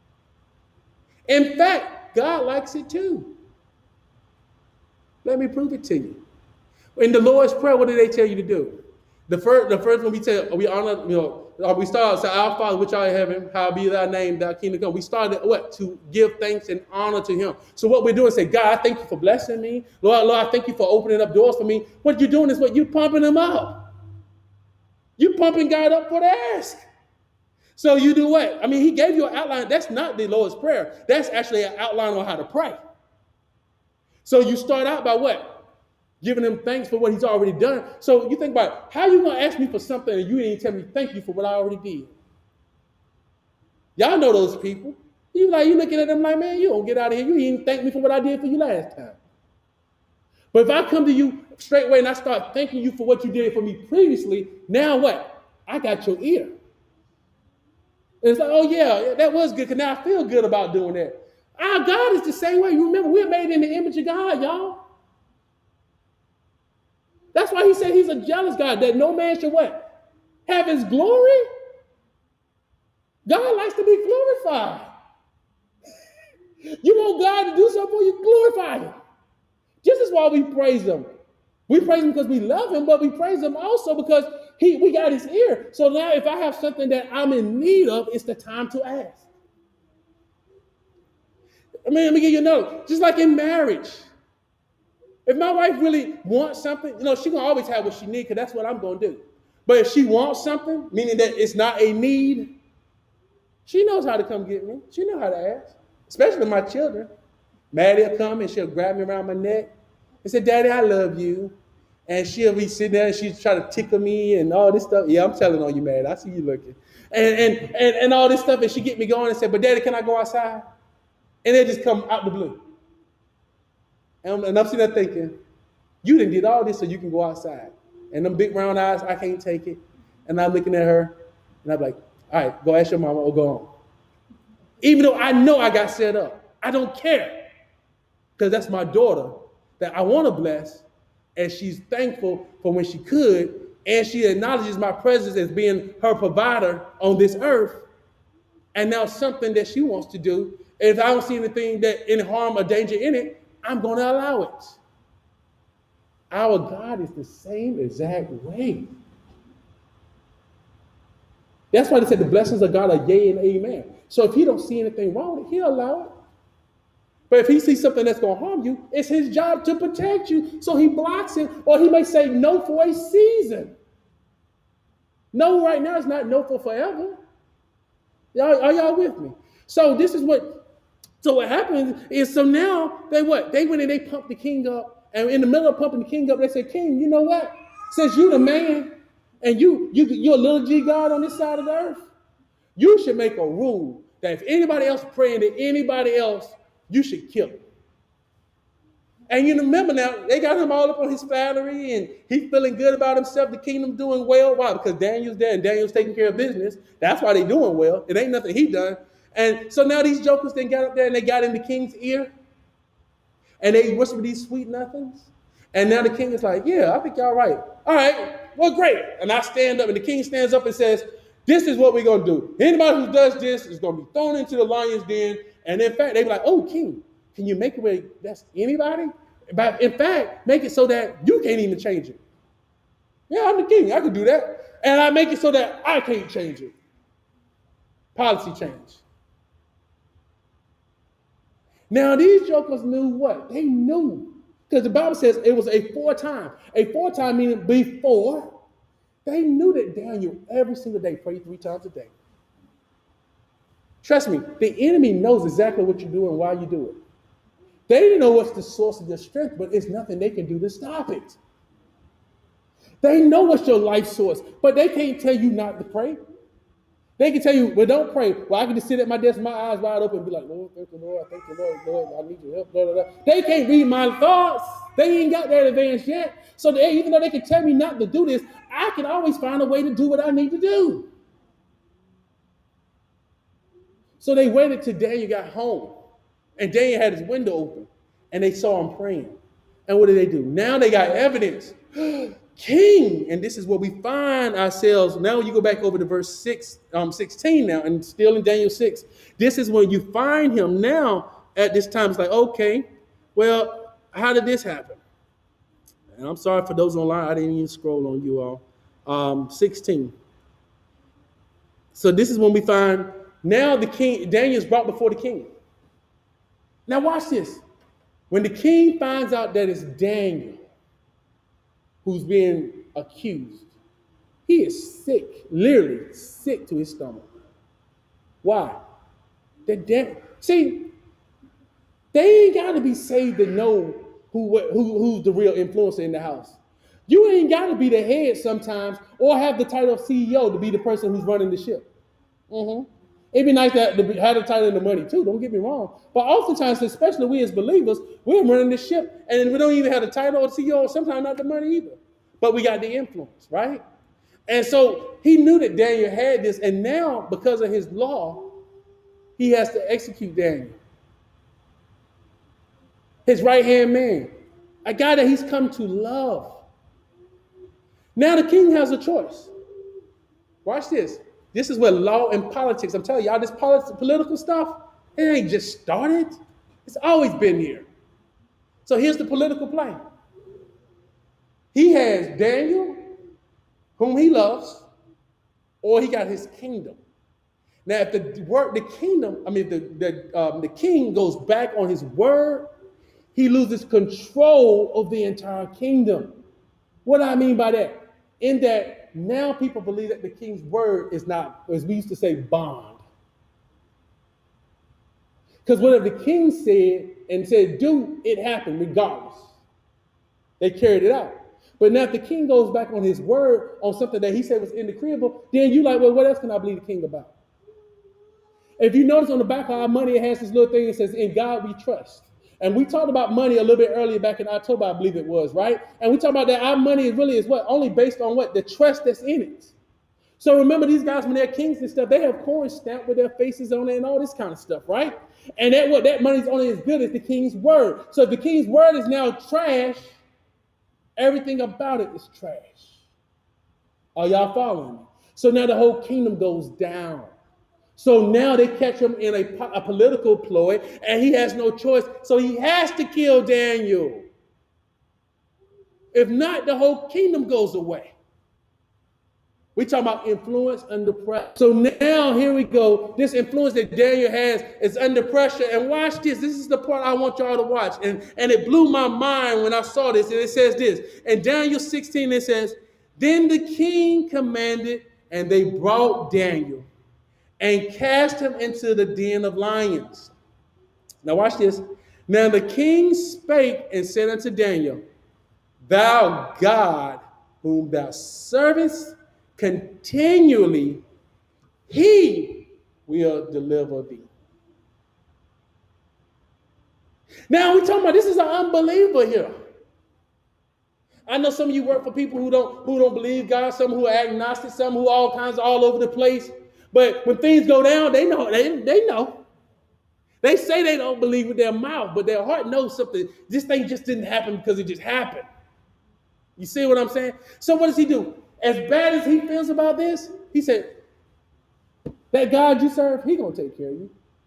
In fact, God likes it too. Let me prove it to you. In the Lord's Prayer, what do they tell you to do? The first one we honor, We started, so our Father which art in heaven, hallowed be thy name, thy kingdom come. We started what? To give thanks and honor to him. So what we're doing is say, God, I thank you for blessing me. Lord, I thank you for opening up doors for me. What you're doing is what you're pumping him up. You're pumping God up for the ask. So you do what? I mean, he gave you an outline. That's not the Lord's Prayer. That's actually an outline on how to pray. So you start out by what? Giving him thanks for what he's already done. So you think about how you going to ask me for something and you didn't tell me thank you for what I already did. Y'all know those people. You looking at them like, man, you don't get out of here. You didn't thank me for what I did for you last time. But if I come to you straight away and I start thanking you for what you did for me previously, now what? I got your ear. And it's like, oh yeah, that was good because now I feel good about doing that. Our God is the same way. You remember, we're made in the image of God, y'all. That's why he said he's a jealous God, that no man should what? Have his glory? God likes to be glorified. You want God to do something for you, glorify him. This is why we praise him. We praise him because we love him, but we praise him also because we got his ear. So now if I have something that I'm in need of, it's the time to ask. I mean, let me give you another. Just like in marriage. If my wife really wants something, she's going to always have what she needs because that's what I'm going to do. But if she wants something, meaning that it's not a need, she knows how to come get me. She knows how to ask, especially my children. Maddie will come and she'll grab me around my neck and say, Daddy, I love you. And she'll be sitting there and she's trying to tickle me and all this stuff. Yeah, I'm telling on you, Maddie. I see you looking. And all this stuff. And she get me going and say, but Daddy, can I go outside? And they just come out the blue. And I'm sitting there thinking, you done did all this so you can go outside. And them big round eyes, I can't take it. And I'm looking at her, and I'm like, all right, go ask your mama or go home. Even though I know I got set up. I don't care. Because that's my daughter that I want to bless, and she's thankful for when she could, and she acknowledges my presence as being her provider on this earth. And now something that she wants to do, if I don't see anything that any harm or danger in it, I'm going to allow it. Our God is the same exact way. That's why they said the blessings of God are yea and amen. So if he don't see anything wrong with it, he'll allow it. But if he sees something that's going to harm you, it's his job to protect you. So he blocks it, or he may say no for a season. No right now is not no for forever. Are y'all with me? So this is what happens is, so now they what? They went and they pumped the king up. And in the middle of pumping the king up, they said, King, you know what? Since you the man and you're a little G God on this side of the earth, you should make a rule that if anybody else praying to anybody else, you should kill him. And you remember now, they got him all up on his flattery and he's feeling good about himself, the kingdom doing well. Why? Because Daniel's there and Daniel's taking care of business. That's why they doing well. It ain't nothing he done. And so now these jokers then got up there and they got in the king's ear. And they whisper these sweet nothings. And now the king is like, yeah, I think y'all right. All right, well, great. And I stand up and the king stands up and says, this is what we're going to do. Anybody who does this is going to be thrown into the lion's den. And in fact, they be like, oh, king, can you make it where that's anybody? But in fact, make it so that you can't even change it. Yeah, I'm the king. I can do that. And I make it so that I can't change it. Policy change. Now, these jokers knew what? They knew. Because the Bible says it was a foretime. A foretime meaning before. They knew that Daniel every single day prayed 3 times a day. Trust me, the enemy knows exactly what you do and why you do it. They didn't know what's the source of your strength, but it's nothing they can do to stop it. They know what's your life source, but they can't tell you not to pray. They can tell you, well, don't pray. Well, I can just sit at my desk, my eyes wide open, and be like, Lord, thank you, Lord, thank you, Lord, I need your help, blah, blah, blah. They can't read my thoughts. They ain't got that advance yet. So even though they can tell me not to do this, I can always find a way to do what I need to do. So they waited till Daniel got home. And Daniel had his window open. And they saw him praying. And what did they do? Now they got evidence. King. And this is where we find ourselves. Now you go back over to verse 16 now. And still in Daniel 6. This is when you find him now at this time. It's like, okay, well, how did this happen? And I'm sorry for those online. I didn't even scroll on you all. 16. So this is when we find now the king, Daniel is brought before the king. Now watch this. When the king finds out that it's Daniel who's being accused, he is sick, literally sick to his stomach. Why? See, they ain't got to be saved to know who's the real influencer in the house. You ain't got to be the head sometimes or have the title of CEO to be the person who's running the ship. Mm-hmm. It'd be nice to have the title and the money too, don't get me wrong. But oftentimes, especially we as believers, we're running the ship and we don't even have the title or CEO, sometimes not the money either. But we got the influence, right? And so he knew that Daniel had this, and now because of his law, he has to execute Daniel. His right-hand man, a guy that he's come to love. Now the king has a choice. Watch this. This is where law and politics, I'm telling y'all, this political stuff, it ain't just started. It's always been here. So here's the political play. He has Daniel, whom he loves, or he got his kingdom. Now, if the king goes back on his word, he loses control of the entire kingdom. What do I mean by that? In that now people believe that the king's word is not, as we used to say, bond. Because whatever the king said do, it happened regardless. They carried it out. But now if the king goes back on his word on something that he said was indecreeable, then you like, well, what else can I believe the king about? If you notice on the back of our money, it has this little thing that says, in God we trust. And we talked about money a little bit earlier back in October, I believe it was, right? And we talked about that our money is what? Only based on what? The trust that's in it. So remember these guys, when they're kings and stuff, they have coins stamped with their faces on it and all this kind of stuff, right? And that money's only as good as the king's word. So if the king's word is now trash, everything about it is trash. Are y'all following me? So now the whole kingdom goes down. So now they catch him in a political ploy, and he has no choice. So he has to kill Daniel. If not, the whole kingdom goes away. We talk about influence under pressure. So now here we go. This influence that Daniel has is under pressure. And watch this. This is the part I want y'all to watch. And it blew my mind when I saw this. And it says this. In Daniel 16, it says, then the king commanded, and they brought Daniel and cast him into the den of lions. Now watch this. Now the king spake and said unto Daniel, thou God whom thou servest continually, he will deliver thee. Now we're talking about this is an unbeliever here. I know some of you work for people who don't believe God, some who are agnostic, some who are all over the place. But when things go down, they know. They know. They say they don't believe with their mouth, but their heart knows something. This thing just didn't happen because it just happened. You see what I'm saying? So what does he do? As bad as he feels about this, he said, that God you serve, he gonna take care of you.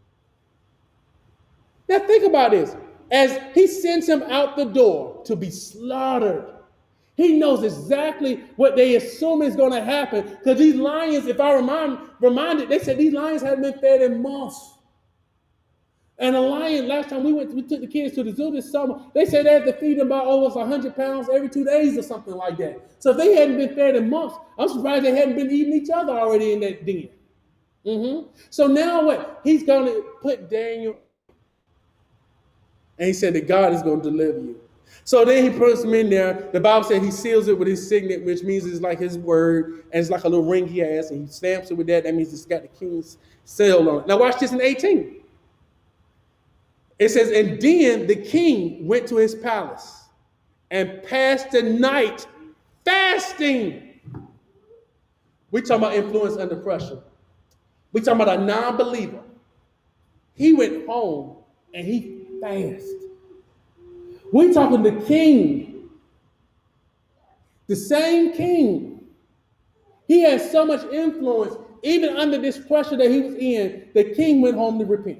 Now think about this. As he sends him out the door to be slaughtered, he knows exactly what they assume is going to happen. Because these lions, if I reminded, they said these lions hadn't been fed in months. And a lion, last time we took the kids to the zoo this summer, they said they had to feed them about almost 100 pounds every 2 days or something like that. So if they hadn't been fed in months, I'm surprised they hadn't been eating each other already in that den. So now what? He's going to put Daniel, and he said that God is going to deliver you. So then he puts him in there. The Bible said he seals it with his signet, which means it's like his word, and it's like a little ring he has, and he stamps it with that. That means it's got the king's seal on it. Now watch this in 18. It says, and then the king went to his palace and passed the night fasting. We talking about influence under pressure. We talking about a non-believer. He went home and he fasted. We talking the king. The same king. He has so much influence. Even under this pressure that he was in, the king went home to repent.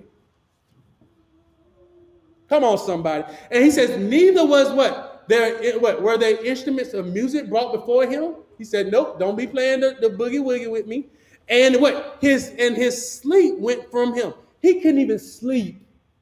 Come on, somebody. And he says, neither was were there instruments of music brought before him? He said, nope, don't be playing the boogie woogie with me. And what? His sleep went from him. He couldn't even sleep.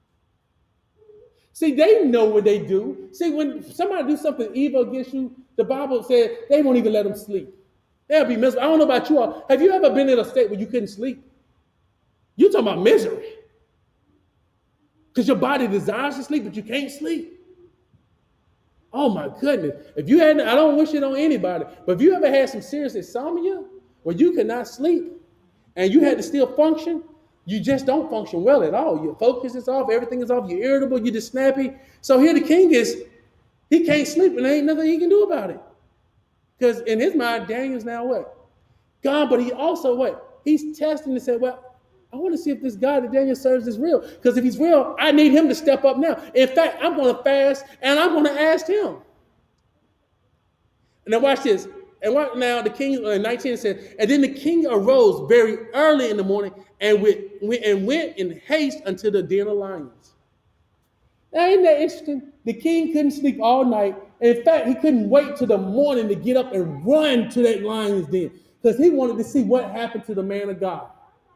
See, they know what they do. See, when somebody do something evil against you, the Bible said they won't even let them sleep. They'll be miserable. I don't know about you all. Have you ever been in a state where you couldn't sleep? You're talking about misery. Because your body desires to sleep, but you can't sleep. Oh my goodness. If you hadn't, I don't wish it on anybody, but if you ever had some serious insomnia where you could not sleep and you had to still function, you just don't function well at all. Your focus is off, everything is off, you're irritable, you're just snappy. So here the king is, he can't sleep and there ain't nothing he can do about it. Because in his mind, Daniel's now what? God, but he also what? He's testing and said, well, I want to see if this God that Daniel serves is real. Because if he's real, I need him to step up now. In fact, I'm going to fast and I'm going to ask him. And now watch this. And right now the king, 19 said, and then the king arose very early in the morning and went in haste unto the den of lions. Now, isn't that interesting? The king couldn't sleep all night. In fact, he couldn't wait till the morning to get up and run to that lion's den because he wanted to see what happened to the man of God.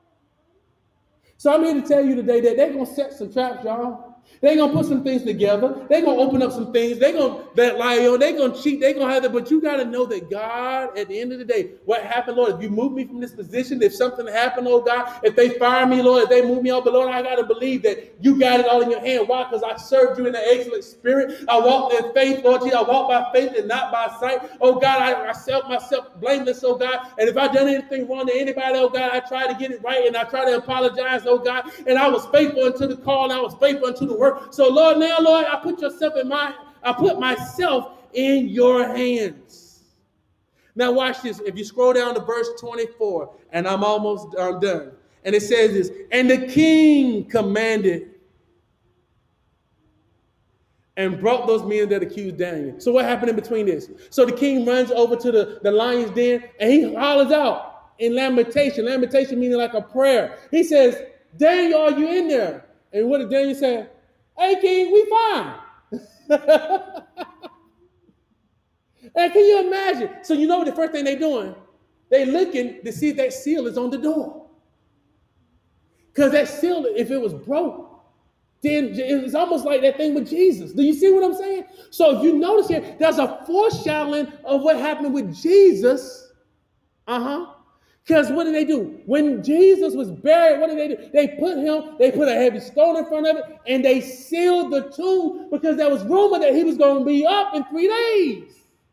So I'm here to tell you today that they're going to set some traps, y'all. They're going to put some things together. They're going to open up some things. They're going to lie on. They're going to cheat. They're going to have that. But you got to know that God, at the end of the day, what happened, Lord, if you move me from this position, if something happened, oh God, if they fire me, Lord, if they move me on, but Lord, I got to believe that you got it all in your hand. Why? Because I served you in an excellent spirit. I walked in faith, Lord Jesus. I walked by faith and not by sight. Oh God, I set myself blameless, oh God. And if I done anything wrong to anybody, oh God, I try to get it right and I try to apologize, oh God. And I was faithful unto the call and I was faithful unto the work. So Lord, now, Lord, I put myself in your hands. Now watch this. If you scroll down to verse 24, and I'm almost done. And it says this, and the king commanded and brought those men that accused Daniel. So what happened in between this? So the king runs over to the lion's den and he hollers out in lamentation. Lamentation meaning like a prayer. He says, Daniel, are you in there? And what did Daniel say? Hey, king, we fine. And can you imagine? So you know what the first thing they're doing? They're looking to see if that seal is on the door. Because that seal, if it was broke, then it's almost like that thing with Jesus. Do you see what I'm saying? So if you notice here, there's a foreshadowing of what happened with Jesus. Because what did they do? When Jesus was buried, what did they do? They put a heavy stone in front of it, and they sealed the tomb because there was rumor that he was going to be up in 3 days.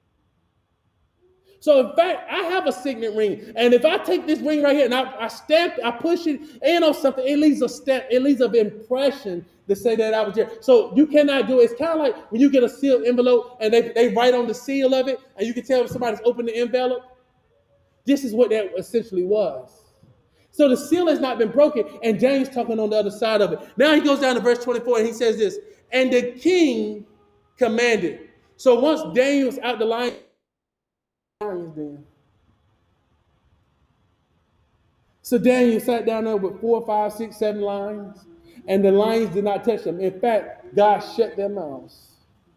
So in fact, I have a signet ring, and if I take this ring right here and I stamp, I push it in on something, it leaves a stamp, it leaves an impression to say that I was there. So you cannot do it. It's kind of like when you get a sealed envelope and they write on the seal of it, and you can tell if somebody's opened the envelope. This is what that essentially was. So the seal has not been broken, and Daniel's talking on the other side of it. Now he goes down to verse 24, and he says this, and the king commanded. So once Daniel's out the lion's den. So Daniel sat down there with 4, 5, 6, 7 lions, and the lions did not touch them. In fact, God shut their mouths.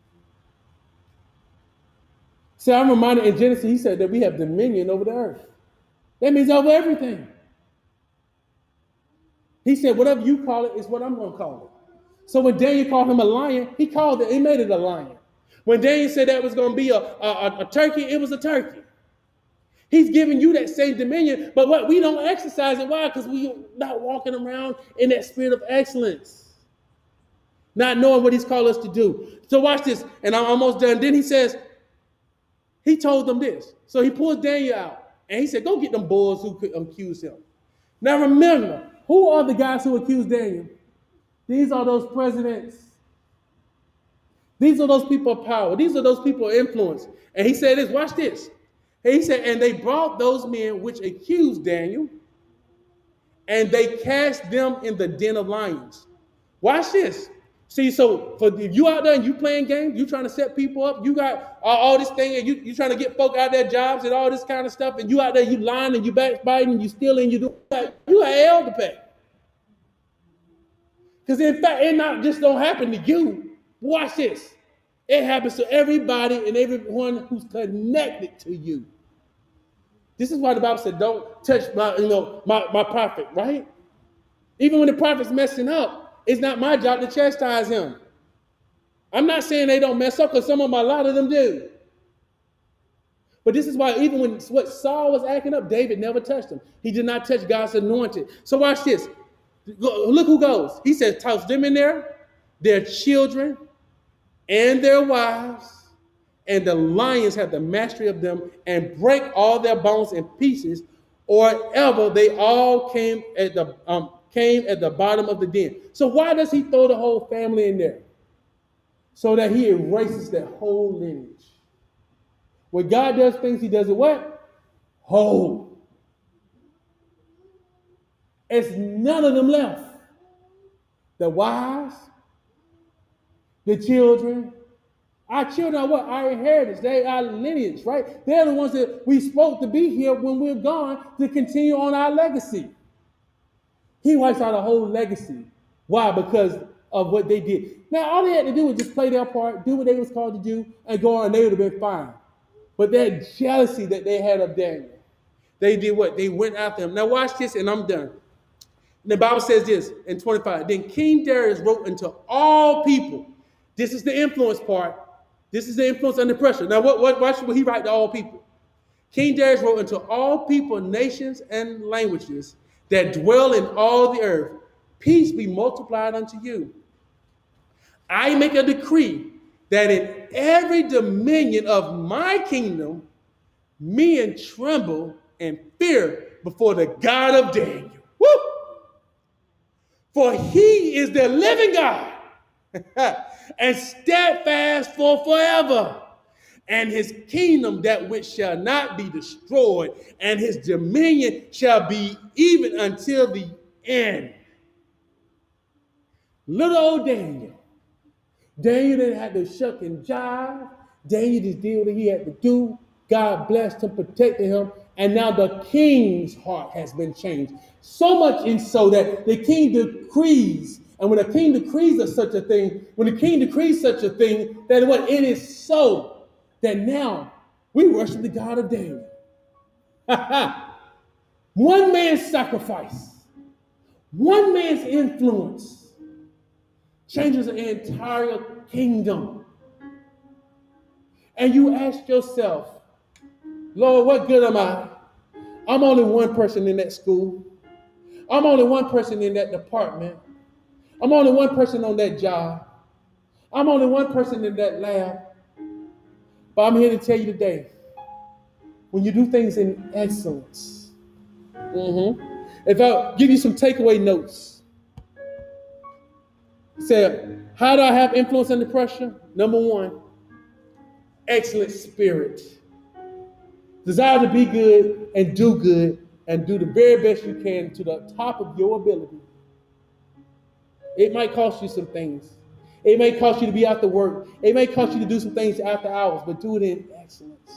See, I'm reminded in Genesis, he said that we have dominion over the earth. That means over everything. He said, whatever you call it is what I'm going to call it. So when Daniel called him a lion, he made it a lion. When Daniel said that was going to be a turkey, it was a turkey. He's giving you that same dominion, but what we don't exercise it. Why? Because we're not walking around in that spirit of excellence. Not knowing what he's called us to do. So watch this, and I'm almost done. Then he says, he told them this. So he pulls Daniel out, and he said, go get them boys who could accuse him. Now remember, who are the guys who accused Daniel? These are those presidents. These are those people of power. These are those people of influence. And he said this, watch this. He said, and they brought those men which accused Daniel, and they cast them in the den of lions. Watch this. See, so if you out there and you playing games, you trying to set people up, you got all this thing, and you trying to get folk out of their jobs and all this kind of stuff, and you out there, you lying and you backbiting and you stealing, you have hell to pay. Because in fact, it not just don't happen to you. Watch this. It happens to everybody and everyone who's connected to you. This is why the Bible said, don't touch my prophet, right? Even when the prophet's messing up, it's not my job to chastise him. I'm not saying they don't mess up, because a lot of them do. But this is why even when what Saul was acting up, David never touched him. He did not touch God's anointed. So watch this. Look who goes. He says, toss them in there, their children, and their wives, and the lions have the mastery of them, and break all their bones in pieces, or ever they all came at the bottom of the den. So why does he throw the whole family in there? So that he erases that whole lineage. When God does things, he does it what? Whole. It's none of them left. The wives, the children. Our children are what? Our inheritance. They are lineage, right? They're the ones that we supposed to be here when we're gone to continue on our legacy. He wipes out a whole legacy. Why? Because of what they did. Now, all they had to do was just play their part, do what they was called to do, and go on, and they would have been fine. But that jealousy that they had of Daniel, they did what? They went after him. Now watch this, and I'm done. The Bible says this in 25. Then King Darius wrote unto all people. This is the influence part. This is the influence under pressure. Now watch what he write to all people. King Darius wrote unto all people, nations, and languages that dwell in all the earth. Peace be multiplied unto you. I make a decree that in every dominion of my kingdom, men tremble and fear before the God of Daniel. Woo! For he is the living God and steadfast for forever. And his kingdom that which shall not be destroyed, and his dominion shall be even until the end. Little old Daniel. Daniel didn't have to shuck and jive. Daniel just did what he had to do. God blessed him, protected him, and now the king's heart has been changed. So much in so that the king decrees, and when the king decrees such a thing, that what it is so that now we worship the God of Daniel. One man's sacrifice, one man's influence changes an entire kingdom. And you ask yourself, Lord, what good am I? I'm only one person in that school. I'm only one person in that department. I'm only one person on that job. I'm only one person in that lab. But I'm here to tell you today, when you do things in excellence, if I give you some takeaway notes, say, how do I have influence under pressure? Number one, excellent spirit. Desire to be good and do the very best you can to the top of your ability. It might cost you some things. It may cost you to be out to work. It may cost you to do some things after hours, but do it in excellence.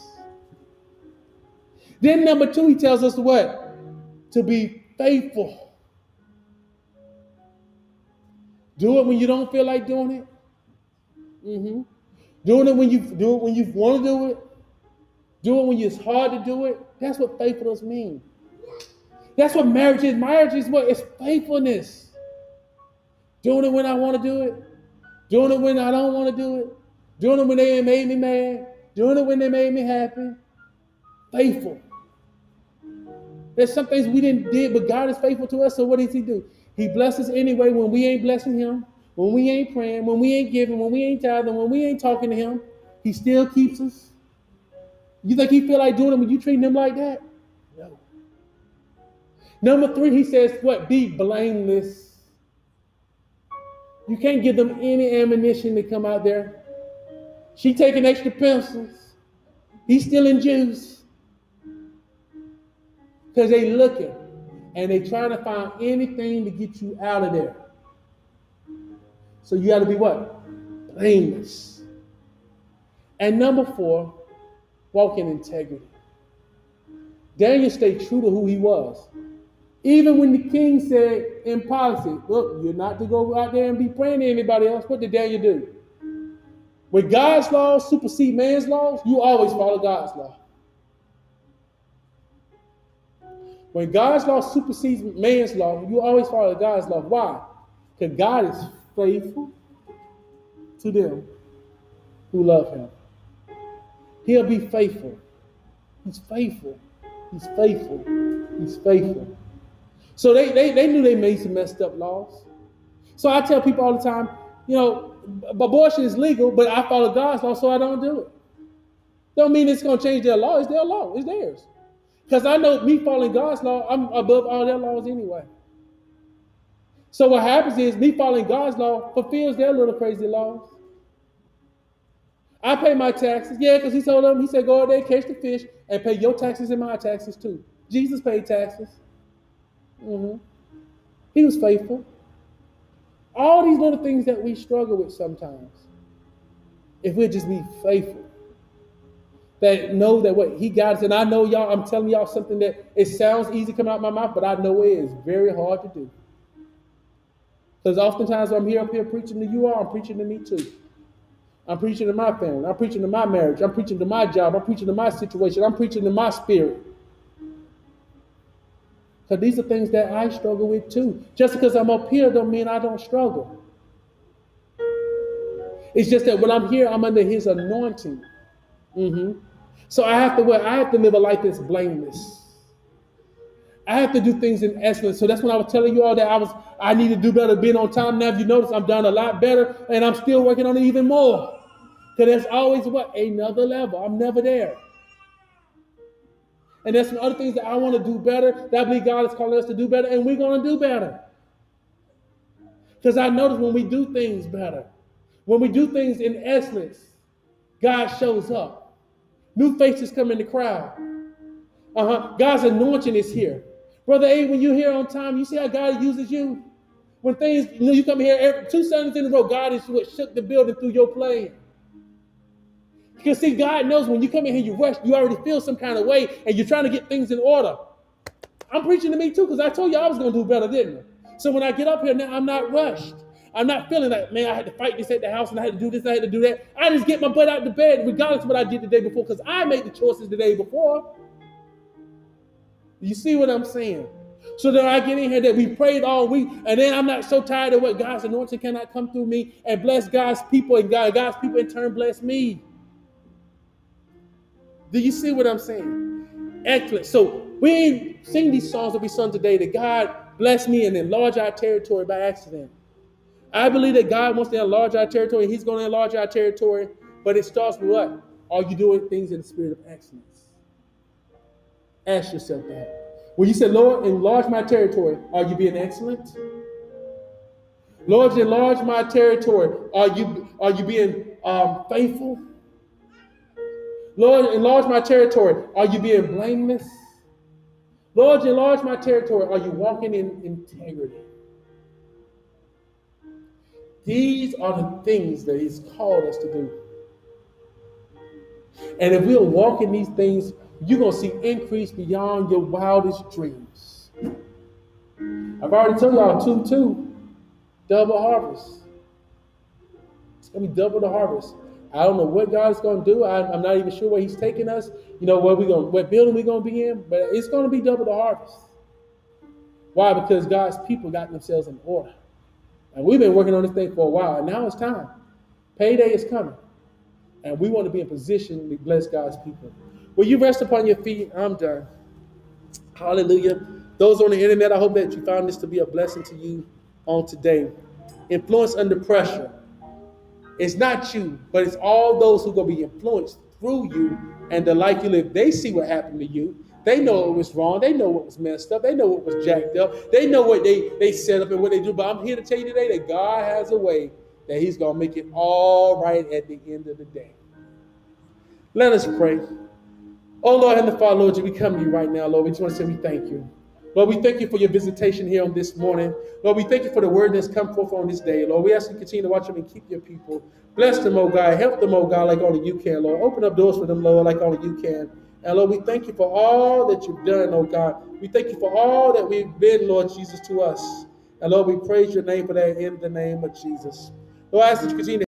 Then number two, he tells us what? To be faithful. Do it when you don't feel like doing it. Doing it when you want to do it. Do it when it's hard to do it. That's what faithfulness means. That's what marriage is. Marriage is what? It's faithfulness. Doing it when I want to do it. Doing it when I don't want to do it. Doing it when they made me mad. Doing it when they made me happy. Faithful. There's some things we didn't do, but God is faithful to us. So what does he do? He blesses anyway when we ain't blessing him, when we ain't praying, when we ain't giving, when we ain't tithing, when we ain't talking to him. He still keeps us. You think he feel like doing it when you treating him like that? No. Number three, he says, what? Be blameless. You can't give them any ammunition to come out there. She taking extra pencils. He's stealing juice. Because they looking and they trying to find anything to get you out of there. So you got to be what? Blameless. And number four, walk in integrity. Daniel stayed true to who he was. Even when the king said in policy, look, you're not to go out there and be praying to anybody else. What did Daniel do? When God's laws supersede man's laws, you always follow God's law. When God's law supersedes man's law, you always follow God's law. Why? Because God is faithful to them who love him. He'll be faithful. He's faithful. He's faithful. He's faithful. So they knew they made some messed up laws. So I tell people all the time, abortion is legal, but I follow God's law, so I don't do it. Don't mean it's going to change their law. It's their law. It's theirs. Because I know me following God's law, I'm above all their laws anyway. So what happens is me following God's law fulfills their little crazy laws. I pay my taxes. Yeah, because he told them, he said, go out there, catch the fish, and pay your taxes and my taxes too. Jesus paid taxes. He was faithful. All these little things that we struggle with sometimes, if we'll just be faithful, that know that what he got us, and I know y'all, I'm telling y'all something that it sounds easy coming out of my mouth, but I know it is very hard to do. Because oftentimes I'm up here preaching to you all, I'm preaching to me too. I'm preaching to my family, I'm preaching to my marriage, I'm preaching to my job, I'm preaching to my situation, I'm preaching to my spirit. Because these are things that I struggle with too. Just because I'm up here don't mean I don't struggle. It's just that when I'm here, I'm under his anointing. So I have to live a life that's blameless. I have to do things in excellence. So that's when I was telling you all that I need to do better being on time. Now, if you notice, I'm done a lot better, and I'm still working on it even more. Because there's always another level. I'm never there. And there's some other things that I want to do better, that I believe God is calling us to do better, and we're going to do better. Because I notice when we do things better, when we do things in excellence, God shows up. New faces come in the crowd. God's anointing is here. Brother A, when you're here on time, you see how God uses you? When things, you come here 2 Sundays in a row, God is what shook the building through your playing. Because see, God knows when you come in here, you rush, you already feel some kind of way, and you're trying to get things in order. I'm preaching to me too, because I told you I was going to do better, didn't I? So when I get up here now, I'm not rushed. I'm not feeling like, man, I had to fight this at the house, and I had to do this, I had to do that. I just get my butt out of the bed, regardless of what I did the day before, because I made the choices the day before. You see what I'm saying? So that I get in here that we prayed all week, and then I'm not so tired of what God's anointing cannot come through me and bless God's people, and God's people in turn bless me. Do you see what I'm saying? Excellent. So we ain't sing these songs that we sung today that God bless me and enlarge our territory by accident. I believe that God wants to enlarge our territory. He's going to enlarge our territory, but it starts with what? Are you doing things in the spirit of excellence? Ask yourself that. When you say, Lord, enlarge my territory, are you being excellent? Lord, enlarge my territory. Are you being faithful? Lord, enlarge my territory. Are you being blameless? Lord, enlarge my territory. Are you walking in integrity? These are the things that he's called us to do. And if we'll walk in these things, you're going to see increase beyond your wildest dreams. I've already told y'all 2-2, double harvest. It's going to be double the harvest. I don't know what God is going to do. I'm not even sure where he's taking us. What building we're going to be in, but it's going to be double the harvest. Why? Because God's people got themselves in order. And we've been working on this thing for a while, and now it's time. Payday is coming. And we want to be in position to bless God's people. Will you rest upon your feet? I'm done. Hallelujah. Those on the internet, I hope that you found this to be a blessing to you on today. Influence under pressure. It's not you, but it's all those who are going to be influenced through you and the life you live. They see what happened to you. They know what was wrong. They know what was messed up. They know what was jacked up. They know what they set up and what they do. But I'm here to tell you today that God has a way that he's going to make it all right at the end of the day. Let us pray. Oh, Lord, Heavenly Father, Lord, we come to you right now, Lord. We just want to say we thank you. Lord, we thank you for your visitation here on this morning. Lord, we thank you for the word that's come forth on this day. Lord, we ask you to continue to watch them and keep your people. Bless them, oh God. Help them, oh God, like only you can, Lord. Open up doors for them, Lord, like only you can. And Lord, we thank you for all that you've done, oh God. We thank you for all that we've been, Lord Jesus, to us. And Lord, we praise your name for that in the name of Jesus. Lord, I ask that you continue to